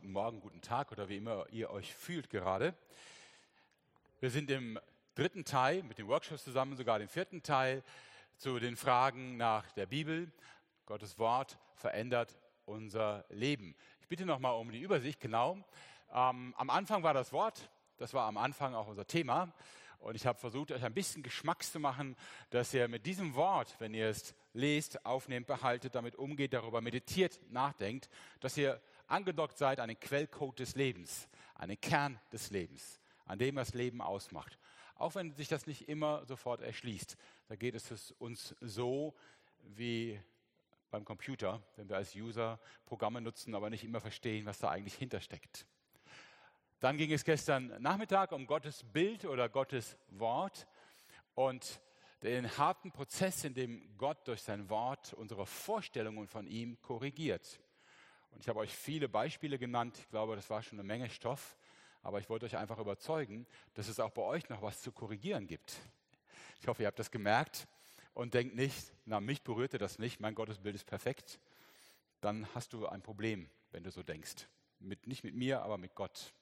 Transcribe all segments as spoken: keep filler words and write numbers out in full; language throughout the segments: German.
guten Morgen, guten Tag oder wie immer ihr euch fühlt gerade. Wir sind im dritten Teil mit den Workshops zusammen, sogar den vierten Teil zu den Fragen nach der Bibel. Gottes Wort verändert unser Leben. Ich bitte nochmal um die Übersicht, genau. Ähm, am Anfang war das Wort, das war am Anfang auch unser Thema. Und ich habe versucht, euch ein bisschen Geschmacks zu machen, dass ihr mit diesem Wort, wenn ihr es lest, aufnehmt, behaltet, damit umgeht, darüber meditiert, nachdenkt, dass ihr angedockt seid an den Quellcode des Lebens, an den Kern des Lebens, an dem das Leben ausmacht. Auch wenn sich das nicht immer sofort erschließt. Da geht es uns so wie beim Computer, wenn wir als User Programme nutzen, aber nicht immer verstehen, was da eigentlich hintersteckt. Dann ging es gestern Nachmittag um Gottes Bild oder Gottes Wort und den harten Prozess, in dem Gott durch sein Wort unsere Vorstellungen von ihm korrigiert. Und ich habe euch viele Beispiele genannt. Ich glaube, das war schon eine Menge Stoff. Aber ich wollte euch einfach überzeugen, dass es auch bei euch noch was zu korrigieren gibt. Ich hoffe, ihr habt das gemerkt und denkt nicht, na, mich berührte das nicht, mein Gottesbild ist perfekt. Dann hast du ein Problem, wenn du so denkst. Mit, nicht mit mir, aber mit Gott.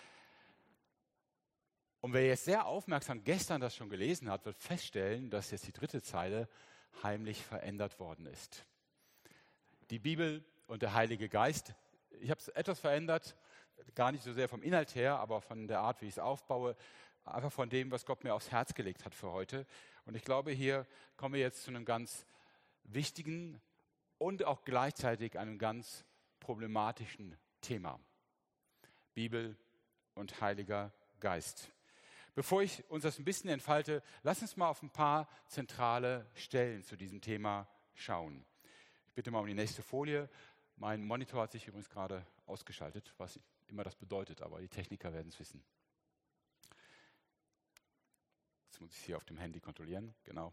Und wer jetzt sehr aufmerksam gestern das schon gelesen hat, wird feststellen, dass jetzt die dritte Zeile heimlich verändert worden ist. Die Bibel und der Heilige Geist, ich habe es etwas verändert, gar nicht so sehr vom Inhalt her, aber von der Art, wie ich es aufbaue, einfach von dem, was Gott mir aufs Herz gelegt hat für heute. Und ich glaube, hier kommen wir jetzt zu einem ganz wichtigen und auch gleichzeitig einem ganz problematischen Thema. Bibel und Heiliger Geist. Bevor ich uns das ein bisschen entfalte, lass uns mal auf ein paar zentrale Stellen zu diesem Thema schauen. Ich bitte mal um die nächste Folie. Mein Monitor hat sich übrigens gerade ausgeschaltet, was immer das bedeutet, aber die Techniker werden es wissen. Jetzt muss ich es hier auf dem Handy kontrollieren, genau.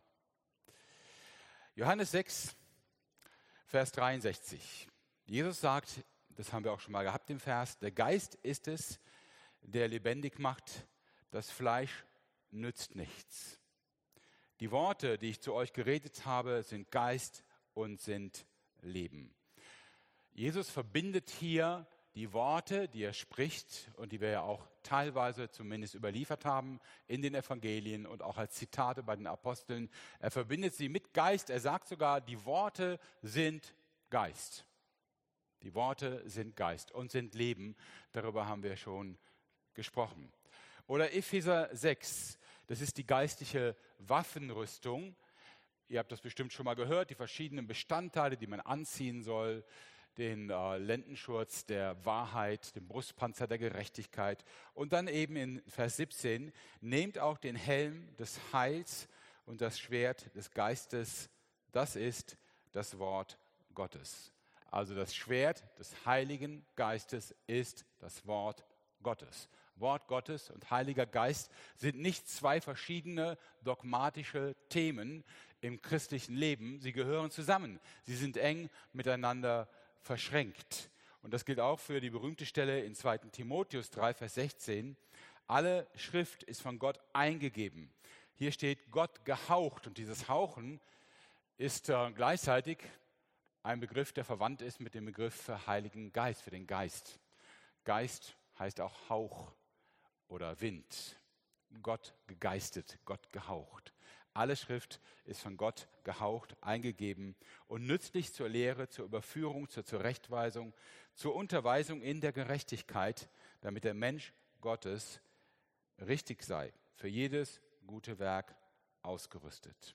Johannes sechs, Vers dreiundsechzig. Jesus sagt, das haben wir auch schon mal gehabt im Vers, der Geist ist es, der lebendig macht, das Fleisch nützt nichts. Die Worte, die ich zu euch geredet habe, sind Geist und sind Leben. Jesus verbindet hier die Worte, die er spricht und die wir ja auch teilweise zumindest überliefert haben in den Evangelien und auch als Zitate bei den Aposteln. Er verbindet sie mit Geist. Er sagt sogar, die Worte sind Geist. Die Worte sind Geist und sind Leben. Darüber haben wir schon gesprochen. Oder Epheser sechs, das ist die geistliche Waffenrüstung. Ihr habt das bestimmt schon mal gehört, die verschiedenen Bestandteile, die man anziehen soll. Den äh, Lendenschurz der Wahrheit, den Brustpanzer der Gerechtigkeit. Und dann eben in Vers siebzehn, nehmt auch den Helm des Heils und das Schwert des Geistes, das ist das Wort Gottes. Also das Schwert des Heiligen Geistes ist das Wort Gottes. Wort Gottes und Heiliger Geist sind nicht zwei verschiedene dogmatische Themen im christlichen Leben. Sie gehören zusammen. Sie sind eng miteinander verschränkt. Und das gilt auch für die berühmte Stelle in zweiten Timotheus drei, Vers sechzehn. Alle Schrift ist von Gott eingegeben. Hier steht Gott gehaucht. Und dieses Hauchen ist äh, gleichzeitig ein Begriff, der verwandt ist mit dem Begriff für Heiligen Geist, für den Geist. Geist heißt auch Hauch oder Wind. Gott gegeistet, Gott gehaucht. Alle Schrift ist von Gott gehaucht, eingegeben und nützlich zur Lehre, zur Überführung, zur Zurechtweisung, zur Unterweisung in der Gerechtigkeit, damit der Mensch Gottes richtig sei, für jedes gute Werk ausgerüstet.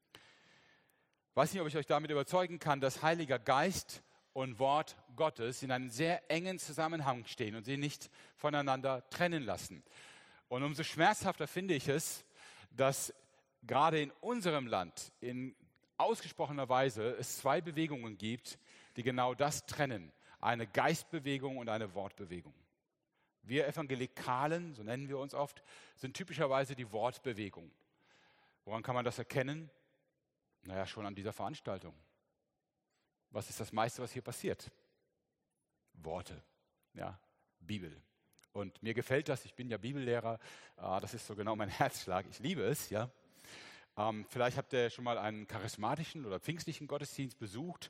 Ich weiß nicht, ob ich euch damit überzeugen kann, dass Heiliger Geist und Wort Gottes in einem sehr engen Zusammenhang stehen und sie nicht voneinander trennen lassen. Und umso schmerzhafter finde ich es, dass gerade in unserem Land in ausgesprochener Weise es zwei Bewegungen gibt, die genau das trennen. Eine Geistbewegung und eine Wortbewegung. Wir Evangelikalen, so nennen wir uns oft, sind typischerweise die Wortbewegung. Woran kann man das erkennen? Naja, schon an dieser Veranstaltung. Was ist das meiste, was hier passiert? Worte, ja, Bibel. Und mir gefällt das, ich bin ja Bibellehrer, das ist so genau mein Herzschlag, ich liebe es, ja. Ähm, vielleicht habt ihr schon mal einen charismatischen oder pfingstlichen Gottesdienst besucht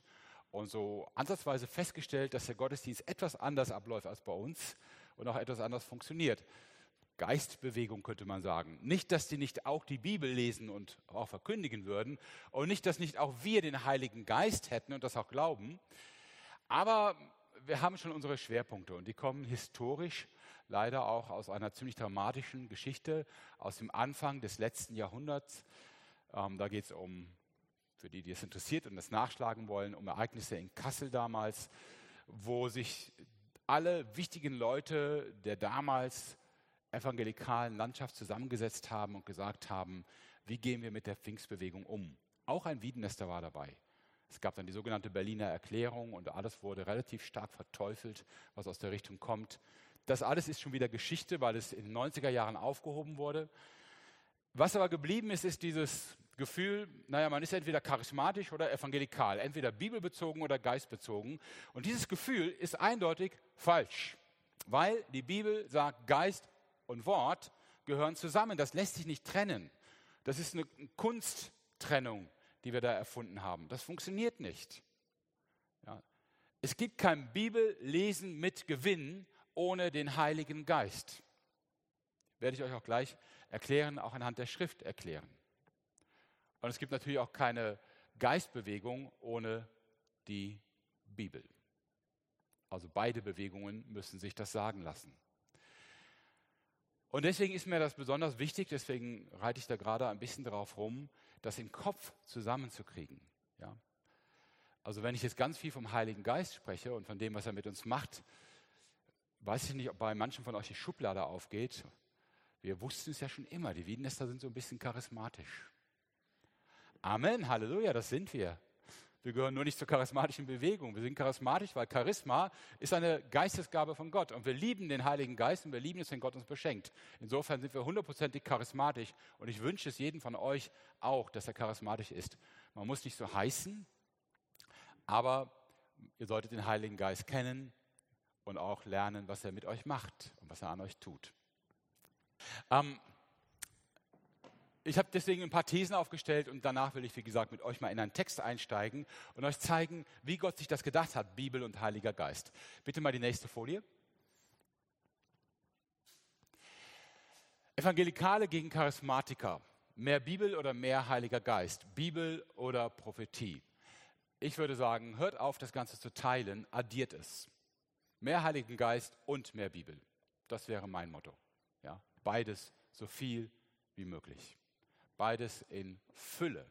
und so ansatzweise festgestellt, dass der Gottesdienst etwas anders abläuft als bei uns und auch etwas anders funktioniert. Geistbewegung könnte man sagen. Nicht, dass die nicht auch die Bibel lesen und auch verkündigen würden und nicht, dass nicht auch wir den Heiligen Geist hätten und das auch glauben, aber wir haben schon unsere Schwerpunkte und die kommen historisch leider auch aus einer ziemlich dramatischen Geschichte aus dem Anfang des letzten Jahrhunderts. Ähm, da geht es um, für die, die es interessiert und das nachschlagen wollen, um Ereignisse in Kassel damals, wo sich alle wichtigen Leute der damals evangelikalen Landschaft zusammengesetzt haben und gesagt haben, wie gehen wir mit der Pfingstbewegung um. Auch ein Wiedenester war dabei. Es gab dann die sogenannte Berliner Erklärung und alles wurde relativ stark verteufelt, was aus der Richtung kommt. Das alles ist schon wieder Geschichte, weil es in den neunziger Jahren aufgehoben wurde. Was aber geblieben ist, ist dieses Gefühl, naja, man ist entweder charismatisch oder evangelikal, entweder bibelbezogen oder geistbezogen. Und dieses Gefühl ist eindeutig falsch, weil die Bibel sagt, Geist und Wort gehören zusammen. Das lässt sich nicht trennen. Das ist eine Kunsttrennung, die wir da erfunden haben. Das funktioniert nicht. Ja. Es gibt kein Bibellesen mit Gewinn ohne den Heiligen Geist. Werde ich euch auch gleich erklären, auch anhand der Schrift erklären. Und es gibt natürlich auch keine Geistbewegung ohne die Bibel. Also beide Bewegungen müssen sich das sagen lassen. Und deswegen ist mir das besonders wichtig, deswegen reite ich da gerade ein bisschen drauf rum, das im Kopf zusammenzukriegen. Ja? Also wenn ich jetzt ganz viel vom Heiligen Geist spreche und von dem, was er mit uns macht, weiß ich nicht, ob bei manchen von euch die Schublade aufgeht. Wir wussten es ja schon immer, die Wiedenester sind so ein bisschen charismatisch. Amen, Halleluja, das sind wir. Wir gehören nur nicht zur charismatischen Bewegung. Wir sind charismatisch, weil Charisma ist eine Geistesgabe von Gott. Und wir lieben den Heiligen Geist und wir lieben es, wenn Gott uns beschenkt. Insofern sind wir hundertprozentig charismatisch. Und ich wünsche es jedem von euch auch, dass er charismatisch ist. Man muss nicht so heißen, aber ihr solltet den Heiligen Geist kennen und auch lernen, was er mit euch macht und was er an euch tut. Ähm, Ich habe deswegen ein paar Thesen aufgestellt und danach will ich, wie gesagt, mit euch mal in einen Text einsteigen und euch zeigen, wie Gott sich das gedacht hat, Bibel und Heiliger Geist. Bitte mal die nächste Folie. Evangelikale gegen Charismatiker. Mehr Bibel oder mehr Heiliger Geist? Bibel oder Prophetie? Ich würde sagen, hört auf, das Ganze zu teilen, addiert es. Mehr Heiligen Geist und mehr Bibel. Das wäre mein Motto. Ja? Beides so viel wie möglich. Beides in Fülle.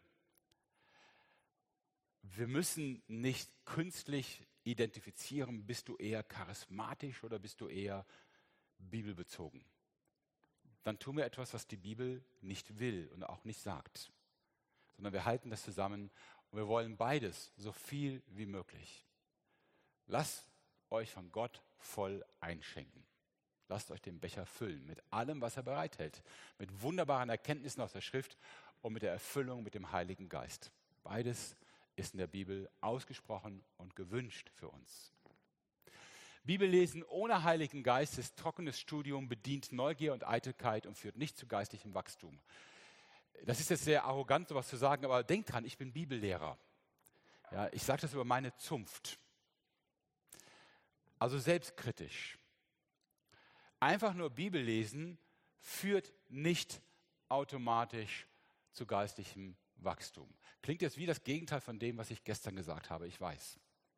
Wir müssen nicht künstlich identifizieren, bist du eher charismatisch oder bist du eher bibelbezogen. Dann tun wir etwas, was die Bibel nicht will und auch nicht sagt. Sondern wir halten das zusammen und wir wollen beides so viel wie möglich. Lasst euch von Gott voll einschenken. Lasst euch den Becher füllen mit allem, was er bereithält. Mit wunderbaren Erkenntnissen aus der Schrift und mit der Erfüllung mit dem Heiligen Geist. Beides ist in der Bibel ausgesprochen und gewünscht für uns. Bibellesen ohne Heiligen Geist ist trockenes Studium, bedient Neugier und Eitelkeit und führt nicht zu geistlichem Wachstum. Das ist jetzt sehr arrogant, sowas zu sagen, aber denkt dran, ich bin Bibellehrer. Ja, ich sage das über meine Zunft. Also selbstkritisch. Einfach nur Bibel lesen führt nicht automatisch zu geistlichem Wachstum. Klingt jetzt wie das Gegenteil von dem, was ich gestern gesagt habe, ich weiß.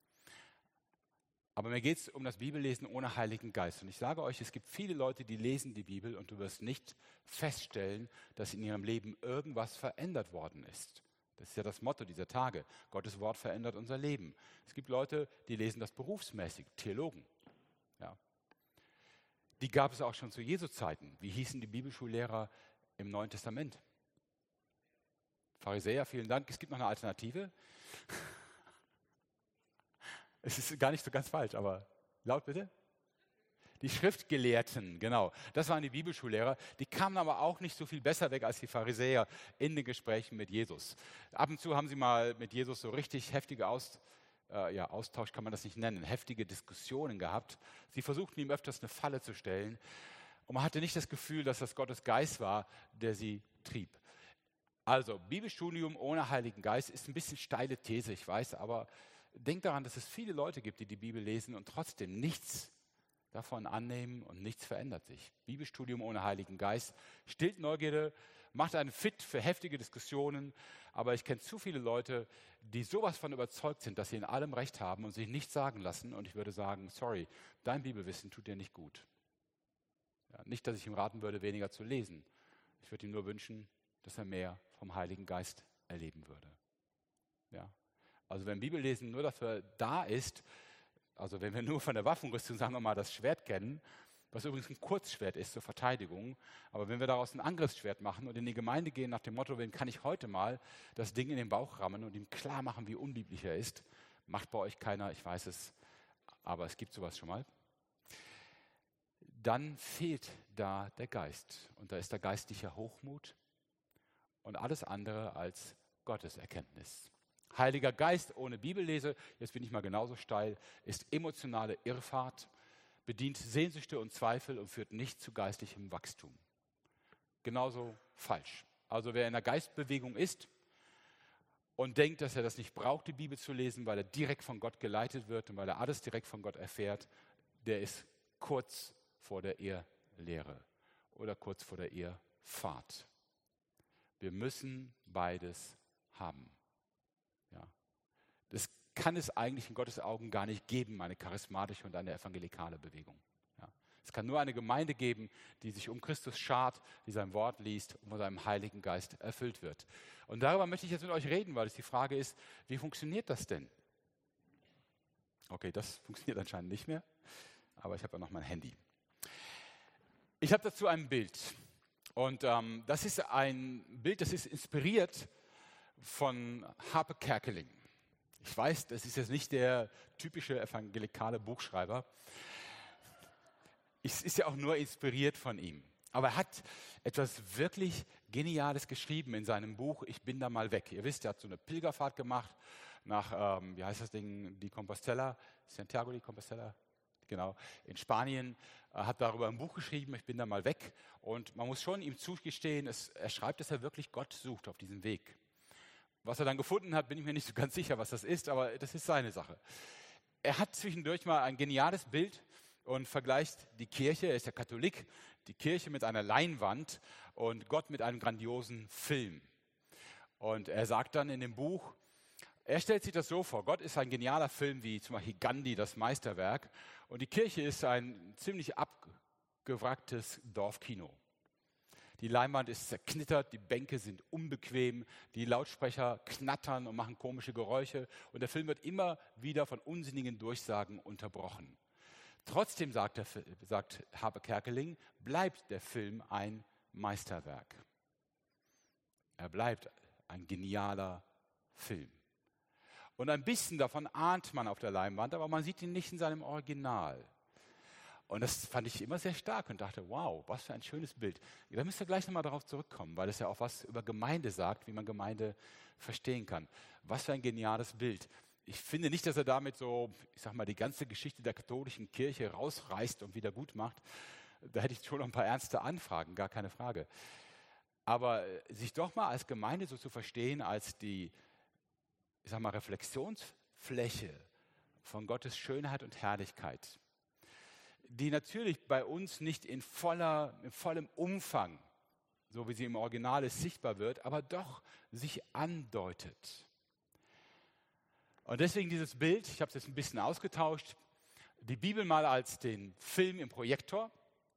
Aber mir geht es um das Bibellesen ohne Heiligen Geist. Und ich sage euch, es gibt viele Leute, die lesen die Bibel und du wirst nicht feststellen, dass in ihrem Leben irgendwas verändert worden ist. Das ist ja das Motto dieser Tage. Gottes Wort verändert unser Leben. Es gibt Leute, die lesen das berufsmäßig, Theologen. Ja. Die gab es auch schon zu Jesu Zeiten. Wie hießen die Bibelschullehrer im Neuen Testament? Pharisäer, vielen Dank. Es gibt noch eine Alternative. Es ist gar nicht so ganz falsch, aber laut bitte. Die Schriftgelehrten, genau. Das waren die Bibelschullehrer. Die kamen aber auch nicht so viel besser weg als die Pharisäer in den Gesprächen mit Jesus. Ab und zu haben sie mal mit Jesus so richtig heftige Aus, äh, ja, Austausch, kann man das nicht nennen, heftige Diskussionen gehabt. Sie versuchten ihm öfters eine Falle zu stellen. Und man hatte nicht das Gefühl, dass das Gottes Geist war, der sie trieb. Also Bibelstudium ohne Heiligen Geist ist ein bisschen steile These, ich weiß, aber Denkt daran, dass es viele Leute gibt, die die Bibel lesen und trotzdem nichts davon annehmen und nichts verändert sich. Bibelstudium ohne Heiligen Geist stillt Neugierde, macht einen fit für heftige Diskussionen, aber ich kenne zu viele Leute, die sowas von überzeugt sind, dass sie in allem Recht haben und sich nichts sagen lassen, und ich würde sagen, sorry, dein Bibelwissen tut dir nicht gut. Ja, nicht, dass ich ihm raten würde, weniger zu lesen. Ich würde ihm nur wünschen, dass er mehr vom Heiligen Geist erleben würde. Ja. Also wenn Bibellesen nur dafür da ist, also wenn wir nur von der Waffenrüstung, sagen wir mal, das Schwert kennen, was übrigens ein Kurzschwert ist zur Verteidigung, aber wenn wir daraus ein Angriffsschwert machen und in die Gemeinde gehen nach dem Motto, wen kann ich heute mal das Ding in den Bauch rammen und ihm klar machen, wie unbiblisch er ist, macht bei euch keiner, ich weiß es, aber es gibt sowas schon mal, dann fehlt da der Geist. Und da ist der geistliche Hochmut und alles andere als Gotteserkenntnis. Heiliger Geist ohne Bibellese, jetzt bin ich mal genauso steil, ist emotionale Irrfahrt, bedient Sehnsüchte und Zweifel und führt nicht zu geistlichem Wachstum. Genauso falsch. Also wer in der Geistbewegung ist und denkt, dass er das nicht braucht, die Bibel zu lesen, weil er direkt von Gott geleitet wird und weil er alles direkt von Gott erfährt, der ist kurz vor der Irrlehre oder kurz vor der Irrfahrt. Wir müssen beides haben. Ja. Das kann es eigentlich in Gottes Augen gar nicht geben, eine charismatische und eine evangelikale Bewegung. Ja. Es kann nur eine Gemeinde geben, die sich um Christus schart, die sein Wort liest und von seinem Heiligen Geist erfüllt wird. Und darüber möchte ich jetzt mit euch reden, weil es die Frage ist, wie funktioniert das denn? Okay, das funktioniert anscheinend nicht mehr, aber ich habe ja noch mein Handy. Ich habe dazu ein Bild. Und ähm, das ist ein Bild, das ist inspiriert von Harpe Kerkeling. Ich weiß, das ist jetzt nicht der typische evangelikale Buchschreiber. Es ist ja auch nur inspiriert von ihm. Aber er hat etwas wirklich Geniales geschrieben in seinem Buch Ich bin da mal weg. Ihr wisst, er hat so eine Pilgerfahrt gemacht nach, ähm, wie heißt das Ding, die Compostela, Santiago de Compostela, genau, in Spanien. Er hat darüber ein Buch geschrieben, Ich bin da mal weg. Und man muss schon ihm zugestehen, es, er schreibt, dass er wirklich Gott sucht auf diesem Weg. Was er dann gefunden hat, bin ich mir nicht so ganz sicher, was das ist, aber das ist seine Sache. Er hat zwischendurch mal ein geniales Bild und vergleicht die Kirche, er ist ja Katholik, die Kirche mit einer Leinwand und Gott mit einem grandiosen Film. Und er sagt dann in dem Buch, er stellt sich das so vor, Gott ist ein genialer Film wie zum Beispiel Gandhi, das Meisterwerk, und die Kirche ist ein ziemlich abgewracktes Dorfkino. Die Leinwand ist zerknittert, die Bänke sind unbequem, die Lautsprecher knattern und machen komische Geräusche und der Film wird immer wieder von unsinnigen Durchsagen unterbrochen. Trotzdem, sagt, der, sagt Harpe Kerkeling, bleibt der Film ein Meisterwerk. Er bleibt ein genialer Film. Und ein bisschen davon ahnt man auf der Leinwand, aber man sieht ihn nicht in seinem Original. Und das fand ich immer sehr stark und dachte, wow, was für ein schönes Bild. Da müsst ihr gleich nochmal darauf zurückkommen, weil es ja auch was über Gemeinde sagt, wie man Gemeinde verstehen kann. Was für ein geniales Bild. Ich finde nicht, dass er damit so, ich sag mal, die ganze Geschichte der katholischen Kirche rausreißt und wieder gut macht. Da hätte ich schon noch ein paar ernste Anfragen, gar keine Frage. Aber sich doch mal als Gemeinde so zu verstehen, als die, ich sag mal, Reflexionsfläche von Gottes Schönheit und Herrlichkeit, die natürlich bei uns nicht in, voller, in vollem Umfang, so wie sie im Original ist, sichtbar wird, aber doch sich andeutet. Und deswegen dieses Bild, ich habe es jetzt ein bisschen ausgetauscht, die Bibel mal als den Film im Projektor,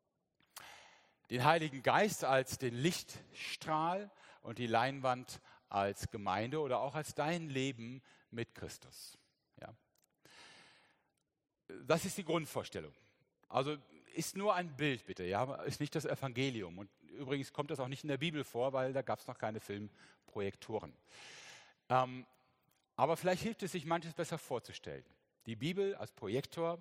den Heiligen Geist als den Lichtstrahl und die Leinwand als Gemeinde oder auch als dein Leben mit Christus. Ja. Das ist die Grundvorstellung. Also ist nur ein Bild, bitte, ja, ist nicht das Evangelium. Und übrigens kommt das auch nicht in der Bibel vor, weil da gab es noch keine Filmprojektoren. Ähm, aber vielleicht hilft es sich, manches besser vorzustellen. Die Bibel als Projektor,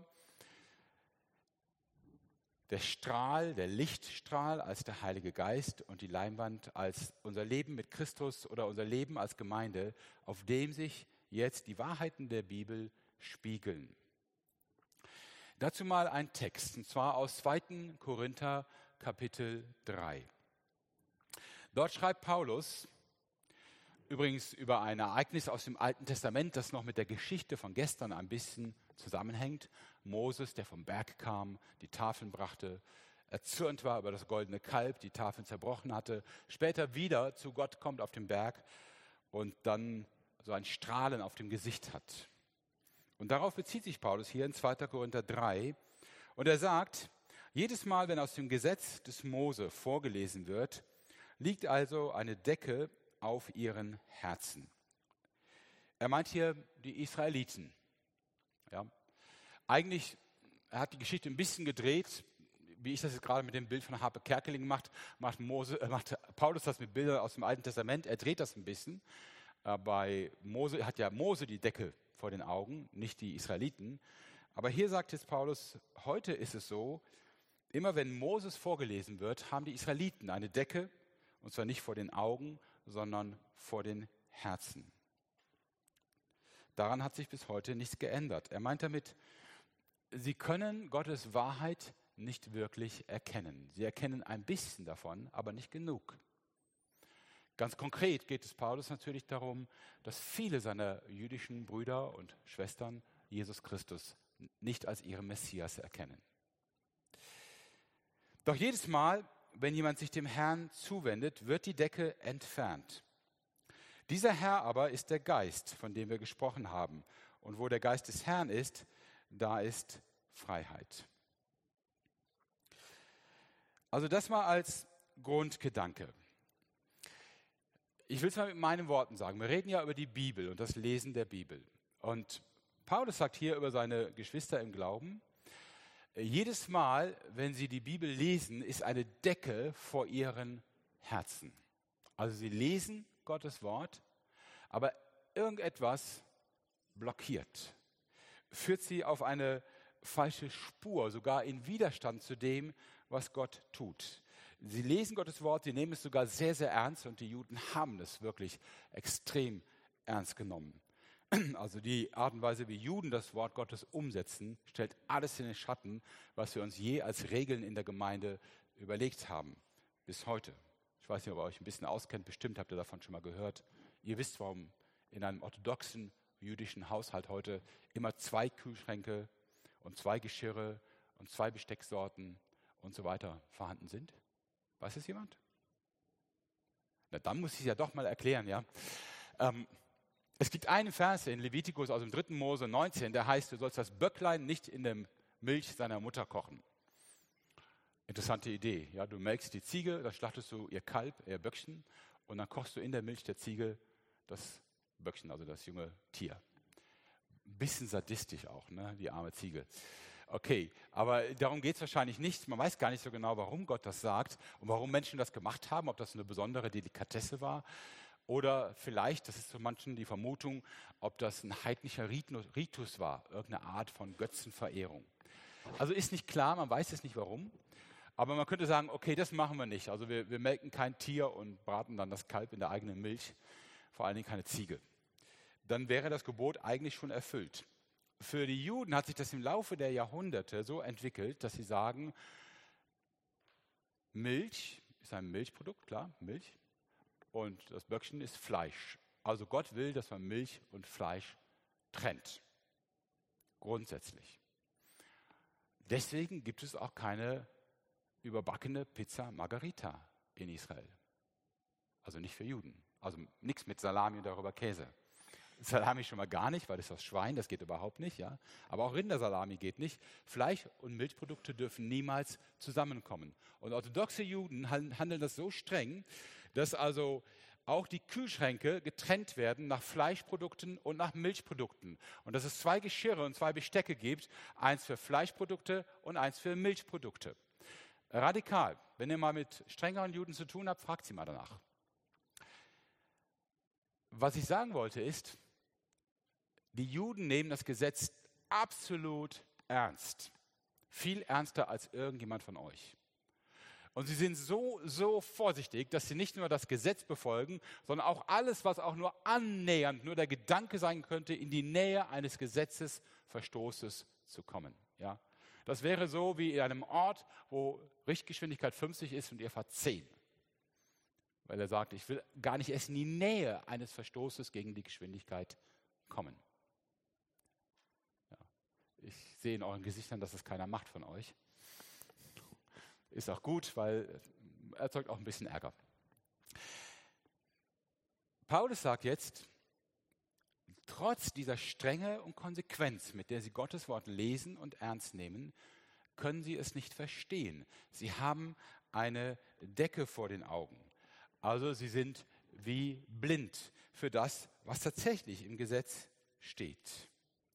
der Strahl, der Lichtstrahl als der Heilige Geist und die Leinwand als unser Leben mit Christus oder unser Leben als Gemeinde, auf dem sich jetzt die Wahrheiten der Bibel spiegeln. Dazu mal ein Text, und zwar aus zweiten Korinther Kapitel drei. Dort schreibt Paulus übrigens über ein Ereignis aus dem Alten Testament, das noch mit der Geschichte von gestern ein bisschen zusammenhängt. Moses, der vom Berg kam, die Tafeln brachte, erzürnt war über das goldene Kalb, die Tafeln zerbrochen hatte, später wieder zu Gott kommt auf den Berg und dann so ein Strahlen auf dem Gesicht hat. Und darauf bezieht sich Paulus hier in zweiter Korinther drei. Und er sagt, jedes Mal, wenn aus dem Gesetz des Mose vorgelesen wird, liegt also eine Decke auf ihren Herzen. Er meint hier die Israeliten. Ja. Eigentlich, er hat die Geschichte ein bisschen gedreht, wie ich das jetzt gerade mit dem Bild von Harpe Kerkeling macht, macht, Mose, äh, macht Paulus das mit Bildern aus dem Alten Testament. Er dreht das ein bisschen. Äh, bei Mose hat ja Mose die Decke vor den Augen, nicht die Israeliten. Aber hier sagt jetzt Paulus, heute ist es so, immer wenn Moses vorgelesen wird, haben die Israeliten eine Decke, und zwar nicht vor den Augen, sondern vor den Herzen. Daran hat sich bis heute nichts geändert. Er meint damit, sie können Gottes Wahrheit nicht wirklich erkennen. Sie erkennen ein bisschen davon, aber nicht genug. Ganz konkret geht es Paulus natürlich darum, dass viele seiner jüdischen Brüder und Schwestern Jesus Christus nicht als ihren Messias erkennen. Doch jedes Mal, wenn jemand sich dem Herrn zuwendet, wird die Decke entfernt. Dieser Herr aber ist der Geist, von dem wir gesprochen haben. Und wo der Geist des Herrn ist, da ist Freiheit. Also das mal als Grundgedanke. Ich will es mal mit meinen Worten sagen. Wir reden ja über die Bibel und das Lesen der Bibel. Und Paulus sagt hier über seine Geschwister im Glauben, jedes Mal, wenn sie die Bibel lesen, ist eine Decke vor ihren Herzen. Also sie lesen Gottes Wort, aber irgendetwas blockiert, führt sie auf eine falsche Spur, sogar in Widerstand zu dem, was Gott tut. Sie lesen Gottes Wort, sie nehmen es sogar sehr, sehr ernst und die Juden haben es wirklich extrem ernst genommen. Also die Art und Weise, wie Juden das Wort Gottes umsetzen, stellt alles in den Schatten, was wir uns je als Regeln in der Gemeinde überlegt haben, bis heute. Ich weiß nicht, ob ihr euch ein bisschen auskennt, bestimmt habt ihr davon schon mal gehört. Ihr wisst, warum in einem orthodoxen jüdischen Haushalt heute immer zwei Kühlschränke und zwei Geschirre und zwei Bestecksorten und so weiter vorhanden sind. Weiß es jemand? Na, dann muss ich es ja doch mal erklären, ja. Ähm, es gibt einen Vers in Levitikus aus dem dritten Mose neunzehn, der heißt, du sollst das Böcklein nicht in der Milch seiner Mutter kochen. Interessante Idee, ja. Du melkst die Ziege, dann schlachtest du ihr Kalb, ihr Böckchen und dann kochst du in der Milch der Ziege das Böckchen, also das junge Tier. Ein bisschen sadistisch auch, ne, die arme Ziege. Okay, aber darum geht es wahrscheinlich nicht. Man weiß gar nicht so genau, warum Gott das sagt und warum Menschen das gemacht haben, ob das eine besondere Delikatesse war oder vielleicht, das ist für manchen die Vermutung, ob das ein heidnischer Ritus war, irgendeine Art von Götzenverehrung. Also ist nicht klar, man weiß es nicht warum, aber man könnte sagen, okay, das machen wir nicht. Also wir, wir melken kein Tier und braten dann das Kalb in der eigenen Milch, vor allen Dingen keine Ziege. Dann wäre das Gebot eigentlich schon erfüllt. Für die Juden hat sich das im Laufe der Jahrhunderte so entwickelt, dass sie sagen, Milch ist ein Milchprodukt, klar, Milch, und das Böckchen ist Fleisch. Also Gott will, dass man Milch und Fleisch trennt. Grundsätzlich. Deswegen gibt es auch keine überbackene Pizza Margherita in Israel. Also nicht für Juden. Also nichts mit Salami und darüber Käse. Salami schon mal gar nicht, weil das ist das Schwein, das geht überhaupt nicht. Ja? Aber auch Rindersalami geht nicht. Fleisch und Milchprodukte dürfen niemals zusammenkommen. Und orthodoxe Juden handeln das so streng, dass also auch die Kühlschränke getrennt werden nach Fleischprodukten und nach Milchprodukten. Und dass es zwei Geschirre und zwei Bestecke gibt, eins für Fleischprodukte und eins für Milchprodukte. Radikal. Wenn ihr mal mit strengeren Juden zu tun habt, fragt sie mal danach. Was ich sagen wollte ist, die Juden nehmen das Gesetz absolut ernst. Viel ernster als irgendjemand von euch. Und sie sind so, so vorsichtig, dass sie nicht nur das Gesetz befolgen, sondern auch alles, was auch nur annähernd nur der Gedanke sein könnte, in die Nähe eines Gesetzesverstoßes zu kommen. Ja? Das wäre so wie in einem Ort, wo Richtgeschwindigkeit fünfzig ist und ihr fahrt zehn. weil er sagt, ich will gar nicht erst in die Nähe eines Verstoßes gegen die Geschwindigkeit kommen. Ja. Ich sehe in euren Gesichtern, dass es keiner macht von euch. Ist auch gut, weil er erzeugt auch ein bisschen Ärger. Paulus sagt jetzt, trotz dieser Strenge und Konsequenz, mit der sie Gottes Wort lesen und ernst nehmen, können sie es nicht verstehen. Sie haben eine Decke vor den Augen. Also sie sind wie blind für das, was tatsächlich im Gesetz steht.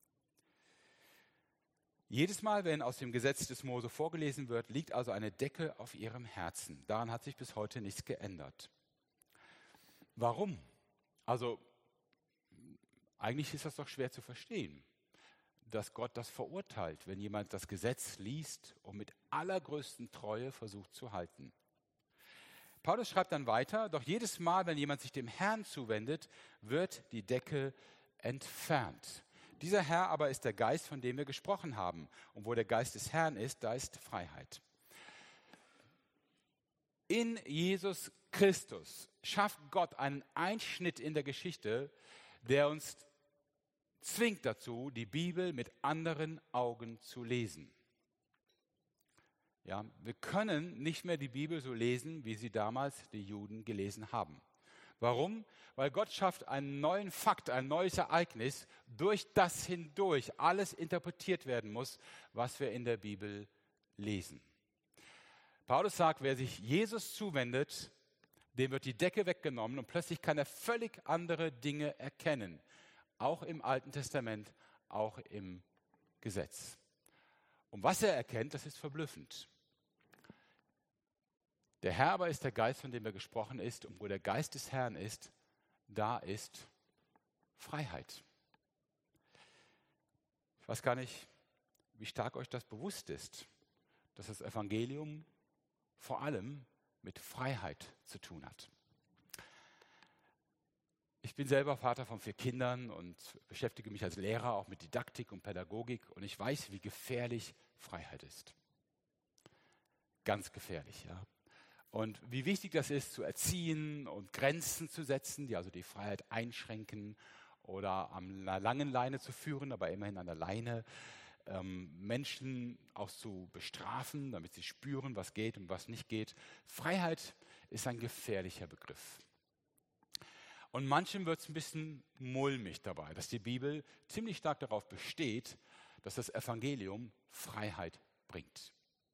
Jedes Mal, wenn aus dem Gesetz des Mose vorgelesen wird, liegt also eine Decke auf ihrem Herzen. Daran hat sich bis heute nichts geändert. Warum? Also eigentlich ist das doch schwer zu verstehen, dass Gott das verurteilt, wenn jemand das Gesetz liest und mit allergrößten Treue versucht zu halten. Paulus schreibt dann weiter, doch jedes Mal, wenn jemand sich dem Herrn zuwendet, wird die Decke entfernt. Dieser Herr aber ist der Geist, von dem wir gesprochen haben. Und wo der Geist des Herrn ist, da ist Freiheit. In Jesus Christus schafft Gott einen Einschnitt in der Geschichte, der uns zwingt dazu, die Bibel mit anderen Augen zu lesen. Ja, wir können nicht mehr die Bibel so lesen, wie sie damals die Juden gelesen haben. Warum? Weil Gott schafft einen neuen Fakt, ein neues Ereignis, durch das hindurch alles interpretiert werden muss, was wir in der Bibel lesen. Paulus sagt, wer sich Jesus zuwendet, dem wird die Decke weggenommen und plötzlich kann er völlig andere Dinge erkennen. Auch im Alten Testament, auch im Gesetz. Und was er erkennt, das ist verblüffend. Der Herr aber ist der Geist, von dem er gesprochen ist, und wo der Geist des Herrn ist, da ist Freiheit. Ich weiß gar nicht, wie stark euch das bewusst ist, dass das Evangelium vor allem mit Freiheit zu tun hat. Ich bin selber Vater von vier Kindern und beschäftige mich als Lehrer auch mit Didaktik und Pädagogik und ich weiß, wie gefährlich Freiheit ist. Ganz gefährlich, ja. Und wie wichtig das ist, zu erziehen und Grenzen zu setzen, die also die Freiheit einschränken oder an einer langen Leine zu führen, aber immerhin an der Leine, ähm, Menschen auch zu bestrafen, damit sie spüren, was geht und was nicht geht. Freiheit ist ein gefährlicher Begriff. Und manchem wird es ein bisschen mulmig dabei, dass die Bibel ziemlich stark darauf besteht, dass das Evangelium Freiheit bringt.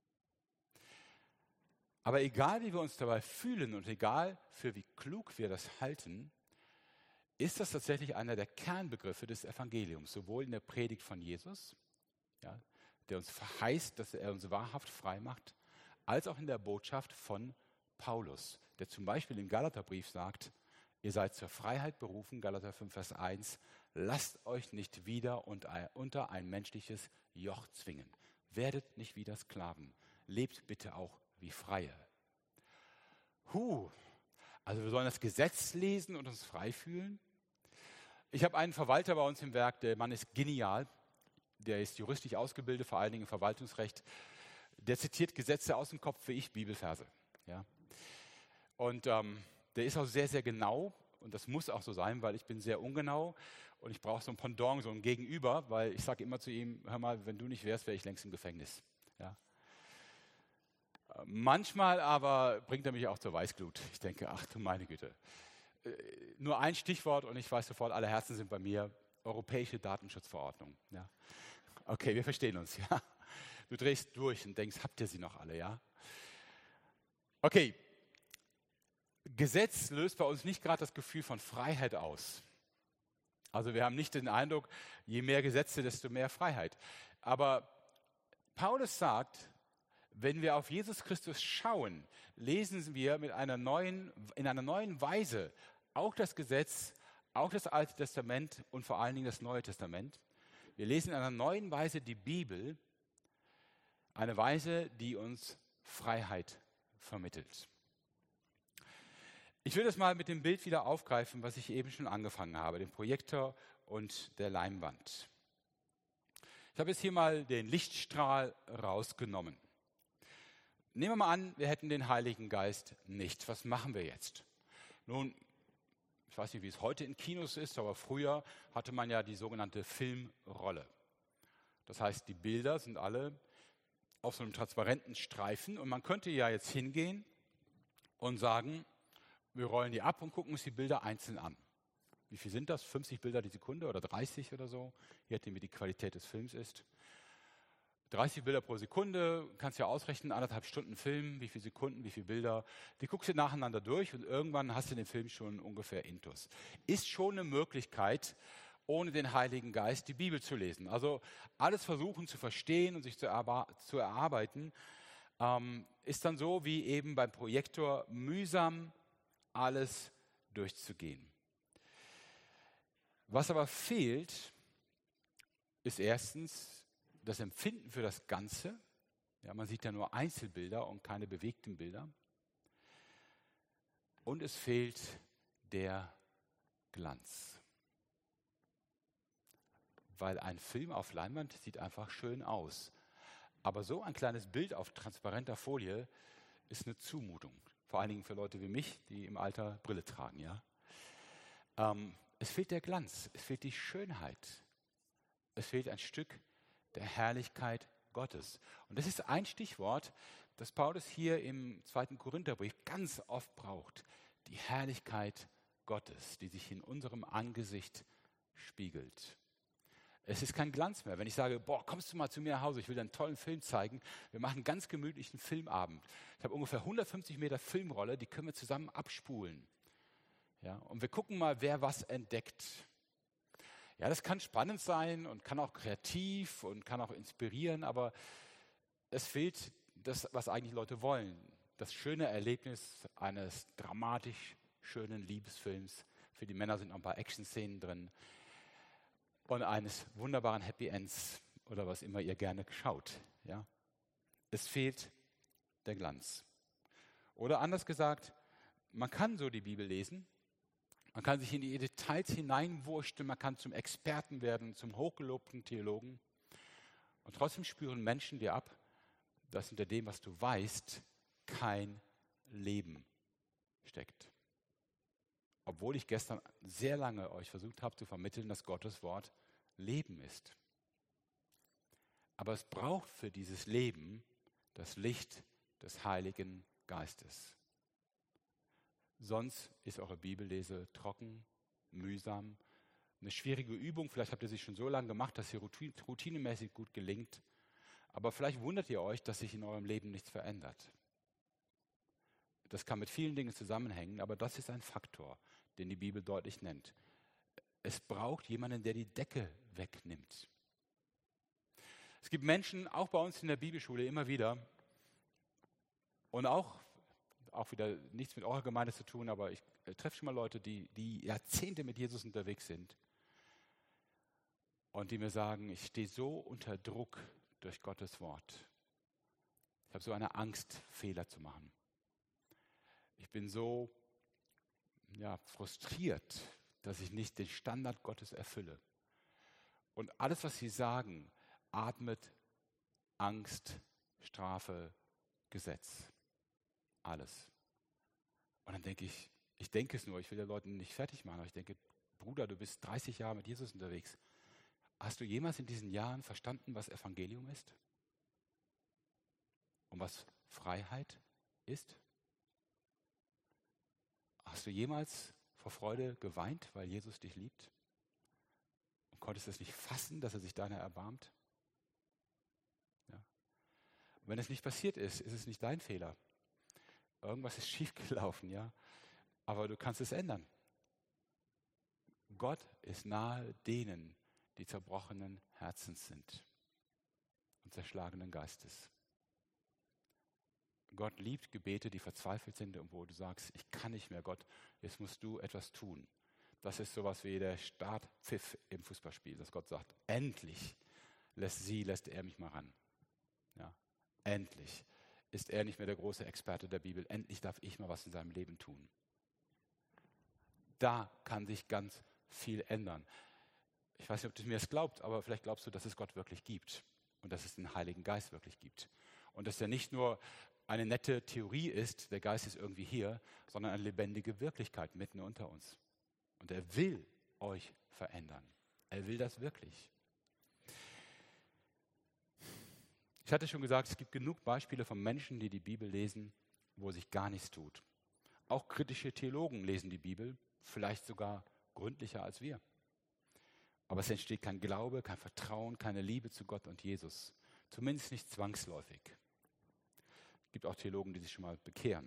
Aber egal, wie wir uns dabei fühlen und egal, für wie klug wir das halten, ist das tatsächlich einer der Kernbegriffe des Evangeliums, sowohl in der Predigt von Jesus, ja, der uns verheißt, dass er uns wahrhaft frei macht, als auch in der Botschaft von Paulus, der zum Beispiel im Galaterbrief sagt, ihr seid zur Freiheit berufen, Galater fünf, Vers eins, lasst euch nicht wieder unter ein menschliches Joch zwingen. Werdet nicht wieder Sklaven, lebt bitte auch wie Freie. Huh, also wir sollen das Gesetz lesen und uns frei fühlen? Ich habe einen Verwalter bei uns im Werk, der Mann ist genial, der ist juristisch ausgebildet, vor allen Dingen im Verwaltungsrecht. Der zitiert Gesetze aus dem Kopf wie ich Bibelverse. Ja. Und ähm, der ist auch sehr, sehr genau und das muss auch so sein, weil ich bin sehr ungenau und ich brauche so ein Pendant, so ein Gegenüber, weil ich sage immer zu ihm, hör mal, wenn du nicht wärst, wäre ich längst im Gefängnis. Ja. Manchmal aber bringt er mich auch zur Weißglut. Ich denke, ach du meine Güte. Nur ein Stichwort und ich weiß sofort, alle Herzen sind bei mir. Europäische Datenschutzverordnung. Ja. Okay, wir verstehen uns. Ja. Du drehst durch und denkst, habt ihr sie noch alle? Ja. Okay. Gesetz löst bei uns nicht gerade das Gefühl von Freiheit aus. Also wir haben nicht den Eindruck, je mehr Gesetze, desto mehr Freiheit. Aber Paulus sagt, wenn wir auf Jesus Christus schauen, lesen wir mit einer neuen, in einer neuen Weise auch das Gesetz, auch das Alte Testament und vor allen Dingen das Neue Testament. Wir lesen in einer neuen Weise die Bibel, eine Weise, die uns Freiheit vermittelt. Ich will das mal mit dem Bild wieder aufgreifen, was ich eben schon angefangen habe, dem Projektor und der Leinwand. Ich habe jetzt hier mal den Lichtstrahl rausgenommen. Nehmen wir mal an, wir hätten den Heiligen Geist nicht. Was machen wir jetzt? Nun, ich weiß nicht, wie es heute in Kinos ist, aber früher hatte man ja die sogenannte Filmrolle. Das heißt, die Bilder sind alle auf so einem transparenten Streifen und man könnte ja jetzt hingehen und sagen, wir rollen die ab und gucken uns die Bilder einzeln an. Wie viel sind das? fünfzig Bilder die Sekunde oder dreißig oder so, je nachdem wie die Qualität des Films ist. dreißig Bilder pro Sekunde, kannst ja ausrechnen, anderthalb Stunden Film, wie viele Sekunden, wie viele Bilder. Die guckst du nacheinander durch und irgendwann hast du den Film schon ungefähr intus. Ist schon eine Möglichkeit, ohne den Heiligen Geist die Bibel zu lesen. Also alles versuchen zu verstehen und sich zu, erarbe- zu erarbeiten, ähm, ist dann so wie eben beim Projektor mühsam alles durchzugehen. Was aber fehlt, ist erstens das Empfinden für das Ganze. Ja, man sieht ja nur Einzelbilder und keine bewegten Bilder. Und es fehlt der Glanz. Weil ein Film auf Leinwand sieht einfach schön aus. Aber so ein kleines Bild auf transparenter Folie ist eine Zumutung. Vor allen Dingen für Leute wie mich, die im Alter Brille tragen. Ja? Ähm, es fehlt der Glanz, es fehlt die Schönheit. Es fehlt ein Stück der Herrlichkeit Gottes. Und das ist ein Stichwort, das Paulus hier im zweiten Korintherbrief ganz oft braucht. Die Herrlichkeit Gottes, die sich in unserem Angesicht spiegelt. Es ist kein Glanz mehr. Wenn ich sage, boah, kommst du mal zu mir nach Hause, ich will dir einen tollen Film zeigen. Wir machen einen ganz gemütlichen Filmabend. Ich habe ungefähr hundertfünfzig Meter Filmrolle, die können wir zusammen abspulen. Ja, und wir gucken mal, wer was entdeckt. Ja, das kann spannend sein und kann auch kreativ und kann auch inspirieren, aber es fehlt das, was eigentlich Leute wollen. Das schöne Erlebnis eines dramatisch schönen Liebesfilms. Für die Männer sind noch ein paar Action-Szenen drin. Und eines wunderbaren Happy Ends oder was immer ihr gerne schaut. Ja? Es fehlt der Glanz. Oder anders gesagt, man kann so die Bibel lesen, man kann sich in die Details hineinwurschteln, man kann zum Experten werden, zum hochgelobten Theologen. Und trotzdem spüren Menschen dir ab, dass hinter dem, was du weißt, kein Leben steckt. Obwohl ich gestern sehr lange euch versucht habe zu vermitteln, dass Gottes Wort Leben ist. Aber es braucht für dieses Leben das Licht des Heiligen Geistes. Sonst ist eure Bibellese trocken, mühsam, eine schwierige Übung. Vielleicht habt ihr sie schon so lange gemacht, dass sie routinemäßig gut gelingt. Aber vielleicht wundert ihr euch, dass sich in eurem Leben nichts verändert. Das kann mit vielen Dingen zusammenhängen, aber das ist ein Faktor, den die Bibel deutlich nennt. Es braucht jemanden, der die Decke wegnimmt. Es gibt Menschen, auch bei uns in der Bibelschule immer wieder, und auch, auch wieder nichts mit eurer Gemeinde zu tun, aber ich äh, treffe schon mal Leute, die, die Jahrzehnte mit Jesus unterwegs sind und die mir sagen, ich stehe so unter Druck durch Gottes Wort. Ich habe so eine Angst, Fehler zu machen. Ich bin so ja, frustriert, dass ich nicht den Standard Gottes erfülle. Und alles, was sie sagen, atmet Angst, Strafe, Gesetz. Alles. Und dann denke ich, ich denke es nur, ich will den Leuten nicht fertig machen, aber ich denke, Bruder, du bist dreißig Jahre mit Jesus unterwegs. Hast du jemals in diesen Jahren verstanden, was Evangelium ist? Und was Freiheit ist? Hast du jemals vor Freude geweint, weil Jesus dich liebt? Und konntest es nicht fassen, dass er sich deiner erbarmt? Ja. Und wenn es nicht passiert ist, ist es nicht dein Fehler. Irgendwas ist schiefgelaufen, ja. Aber du kannst es ändern. Gott ist nahe denen, die zerbrochenen Herzens sind und zerschlagenen Geistes. Gott liebt Gebete, die verzweifelt sind und wo du sagst, ich kann nicht mehr, Gott, jetzt musst du etwas tun. Das ist sowas wie der Startpfiff im Fußballspiel, dass Gott sagt, endlich lässt sie, lässt er mich mal ran. Ja, endlich ist er nicht mehr der große Experte der Bibel. Endlich darf ich mal was in seinem Leben tun. Da kann sich ganz viel ändern. Ich weiß nicht, ob du mir das glaubst, aber vielleicht glaubst du, dass es Gott wirklich gibt und dass es den Heiligen Geist wirklich gibt. Und dass er nicht nur eine nette Theorie ist, der Geist ist irgendwie hier, sondern eine lebendige Wirklichkeit mitten unter uns. Und er will euch verändern. Er will das wirklich. Ich hatte schon gesagt, es gibt genug Beispiele von Menschen, die die Bibel lesen, wo sich gar nichts tut. Auch kritische Theologen lesen die Bibel, vielleicht sogar gründlicher als wir. Aber es entsteht kein Glaube, kein Vertrauen, keine Liebe zu Gott und Jesus. Zumindest nicht zwangsläufig. Es gibt auch Theologen, die sich schon mal bekehren.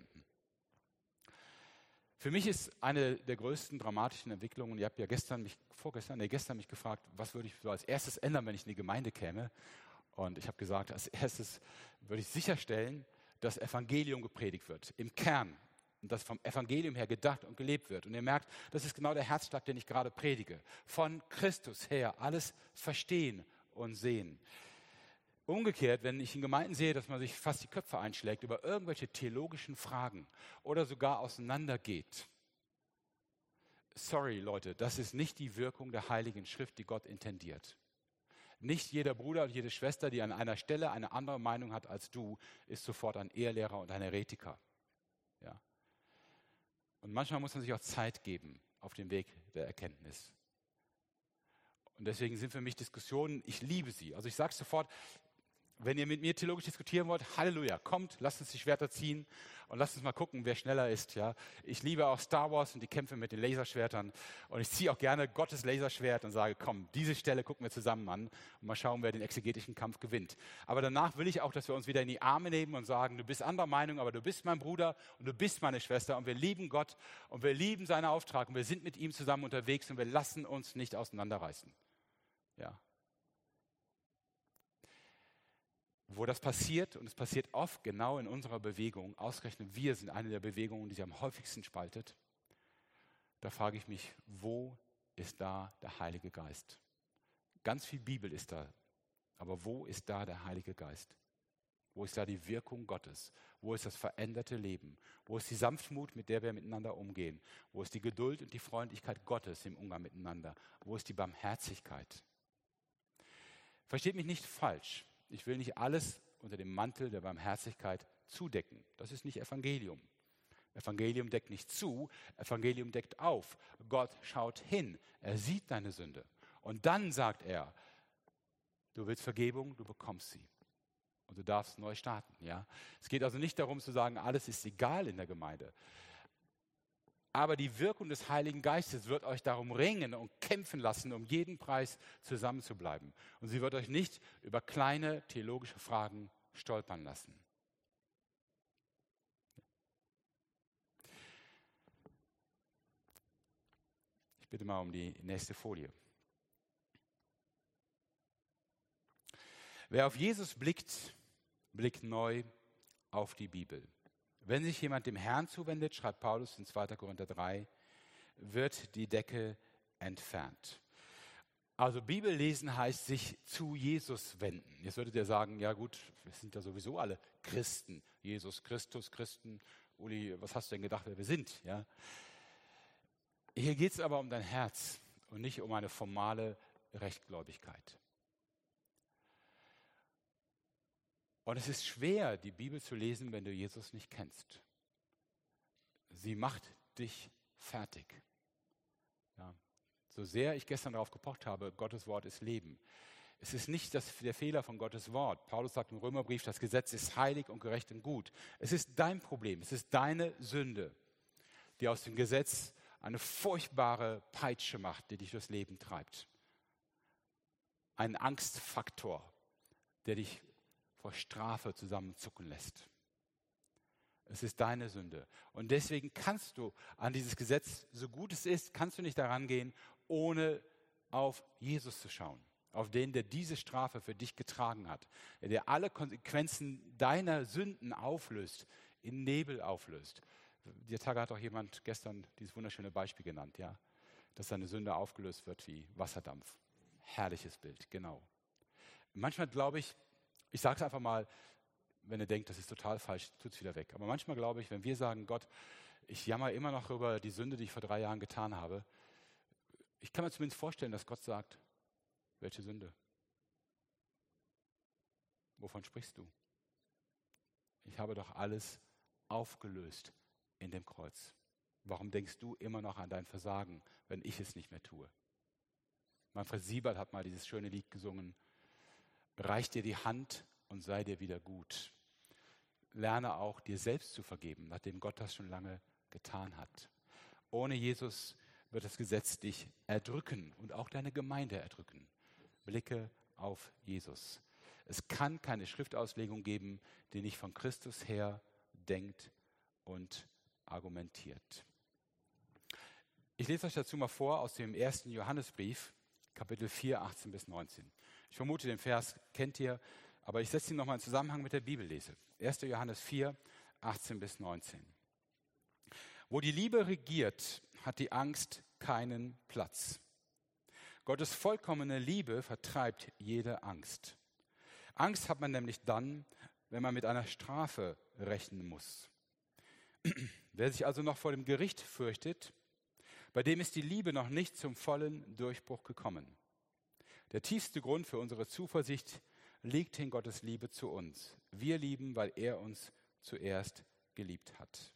Für mich ist eine der größten dramatischen Entwicklungen, ihr habt ja gestern mich, vorgestern, nee, gestern mich gefragt, was würde ich so als erstes ändern, wenn ich in die Gemeinde käme? Und ich habe gesagt, als erstes würde ich sicherstellen, dass Evangelium gepredigt wird, im Kern. Und dass vom Evangelium her gedacht und gelebt wird. Und ihr merkt, das ist genau der Herzschlag, den ich gerade predige. Von Christus her alles verstehen und sehen. Umgekehrt, wenn ich in Gemeinden sehe, dass man sich fast die Köpfe einschlägt über irgendwelche theologischen Fragen oder sogar auseinandergeht. Sorry, Leute, das ist nicht die Wirkung der Heiligen Schrift, die Gott intendiert. Nicht jeder Bruder und jede Schwester, die an einer Stelle eine andere Meinung hat als du, ist sofort ein Irrlehrer und ein Heretiker. Ja. Und manchmal muss man sich auch Zeit geben auf dem Weg der Erkenntnis. Und deswegen sind für mich Diskussionen, ich liebe sie. Also ich sage sofort, wenn ihr mit mir theologisch diskutieren wollt, Halleluja, kommt, lasst uns die Schwerter ziehen und lasst uns mal gucken, wer schneller ist. Ja. Ich liebe auch Star Wars und die Kämpfe mit den Laserschwertern und ich ziehe auch gerne Gottes Laserschwert und sage, komm, diese Stelle gucken wir zusammen an und mal schauen, wer den exegetischen Kampf gewinnt. Aber danach will ich auch, dass wir uns wieder in die Arme nehmen und sagen, du bist anderer Meinung, aber du bist mein Bruder und du bist meine Schwester und wir lieben Gott und wir lieben seinen Auftrag und wir sind mit ihm zusammen unterwegs und wir lassen uns nicht auseinanderreißen. Ja. Wo das passiert, und es passiert oft genau in unserer Bewegung, ausgerechnet wir sind eine der Bewegungen, die sich am häufigsten spaltet, da frage ich mich, wo ist da der Heilige Geist? Ganz viel Bibel ist da, aber wo ist da der Heilige Geist? Wo ist da die Wirkung Gottes? Wo ist das veränderte Leben? Wo ist die Sanftmut, mit der wir miteinander umgehen? Wo ist die Geduld und die Freundlichkeit Gottes im Umgang miteinander? Wo ist die Barmherzigkeit? Versteht mich nicht falsch. Ich will nicht alles unter dem Mantel der Barmherzigkeit zudecken. Das ist nicht Evangelium. Evangelium deckt nicht zu, Evangelium deckt auf. Gott schaut hin, er sieht deine Sünde. Und dann sagt er, du willst Vergebung, du bekommst sie. Und du darfst neu starten. Ja? Es geht also nicht darum zu sagen, alles ist egal in der Gemeinde. Aber die Wirkung des Heiligen Geistes wird euch darum ringen und kämpfen lassen, um jeden Preis zusammenzubleiben. Und sie wird euch nicht über kleine theologische Fragen stolpern lassen. Ich bitte mal um die nächste Folie. Wer auf Jesus blickt, blickt neu auf die Bibel. Wenn sich jemand dem Herrn zuwendet, schreibt Paulus in zweiter Korinther drei, wird die Decke entfernt. Also Bibel lesen heißt sich zu Jesus wenden. Jetzt würdet ihr sagen, ja gut, wir sind ja sowieso alle Christen. Jesus Christus, Christen. Uli, was hast du denn gedacht, wer wir sind? Ja? Hier geht es aber um dein Herz und nicht um eine formale Rechtgläubigkeit. Und es ist schwer, die Bibel zu lesen, wenn du Jesus nicht kennst. Sie macht dich fertig. Ja. So sehr ich gestern darauf gepocht habe, Gottes Wort ist Leben. Es ist nicht das, der Fehler von Gottes Wort. Paulus sagt im Römerbrief, das Gesetz ist heilig und gerecht und gut. Es ist dein Problem, es ist deine Sünde, die aus dem Gesetz eine furchtbare Peitsche macht, die dich durchs Leben treibt. Ein Angstfaktor, der dich vor Strafe zusammenzucken lässt. Es ist deine Sünde. Und deswegen kannst du an dieses Gesetz, so gut es ist, kannst du nicht daran gehen, ohne auf Jesus zu schauen. Auf den, der diese Strafe für dich getragen hat. Der alle Konsequenzen deiner Sünden auflöst, in Nebel auflöst. Die Tage hat auch jemand gestern dieses wunderschöne Beispiel genannt, ja, dass seine Sünde aufgelöst wird wie Wasserdampf. Herrliches Bild, genau. Manchmal glaube ich, ich sage es einfach mal, wenn ihr denkt, das ist total falsch, tut es wieder weg. Aber manchmal glaube ich, wenn wir sagen, Gott, ich jammer immer noch über die Sünde, die ich vor drei Jahren getan habe, ich kann mir zumindest vorstellen, dass Gott sagt, welche Sünde? Wovon sprichst du? Ich habe doch alles aufgelöst in dem Kreuz. Warum denkst du immer noch an dein Versagen, wenn ich es nicht mehr tue? Manfred Siebert hat mal dieses schöne Lied gesungen: Reich dir die Hand und sei dir wieder gut. Lerne auch, dir selbst zu vergeben, nachdem Gott das schon lange getan hat. Ohne Jesus wird das Gesetz dich erdrücken und auch deine Gemeinde erdrücken. Blicke auf Jesus. Es kann keine Schriftauslegung geben, die nicht von Christus her denkt und argumentiert. Ich lese euch dazu mal vor aus dem ersten Johannesbrief, Kapitel vier, achtzehn bis neunzehn. Ich vermute, den Vers kennt ihr, aber ich setze ihn nochmal in Zusammenhang mit der Bibellese. erster Johannes vier, achtzehn bis neunzehn. Wo die Liebe regiert, hat die Angst keinen Platz. Gottes vollkommene Liebe vertreibt jede Angst. Angst hat man nämlich dann, wenn man mit einer Strafe rechnen muss. Wer sich also noch vor dem Gericht fürchtet, bei dem ist die Liebe noch nicht zum vollen Durchbruch gekommen. Der tiefste Grund für unsere Zuversicht liegt in Gottes Liebe zu uns. Wir lieben, weil er uns zuerst geliebt hat.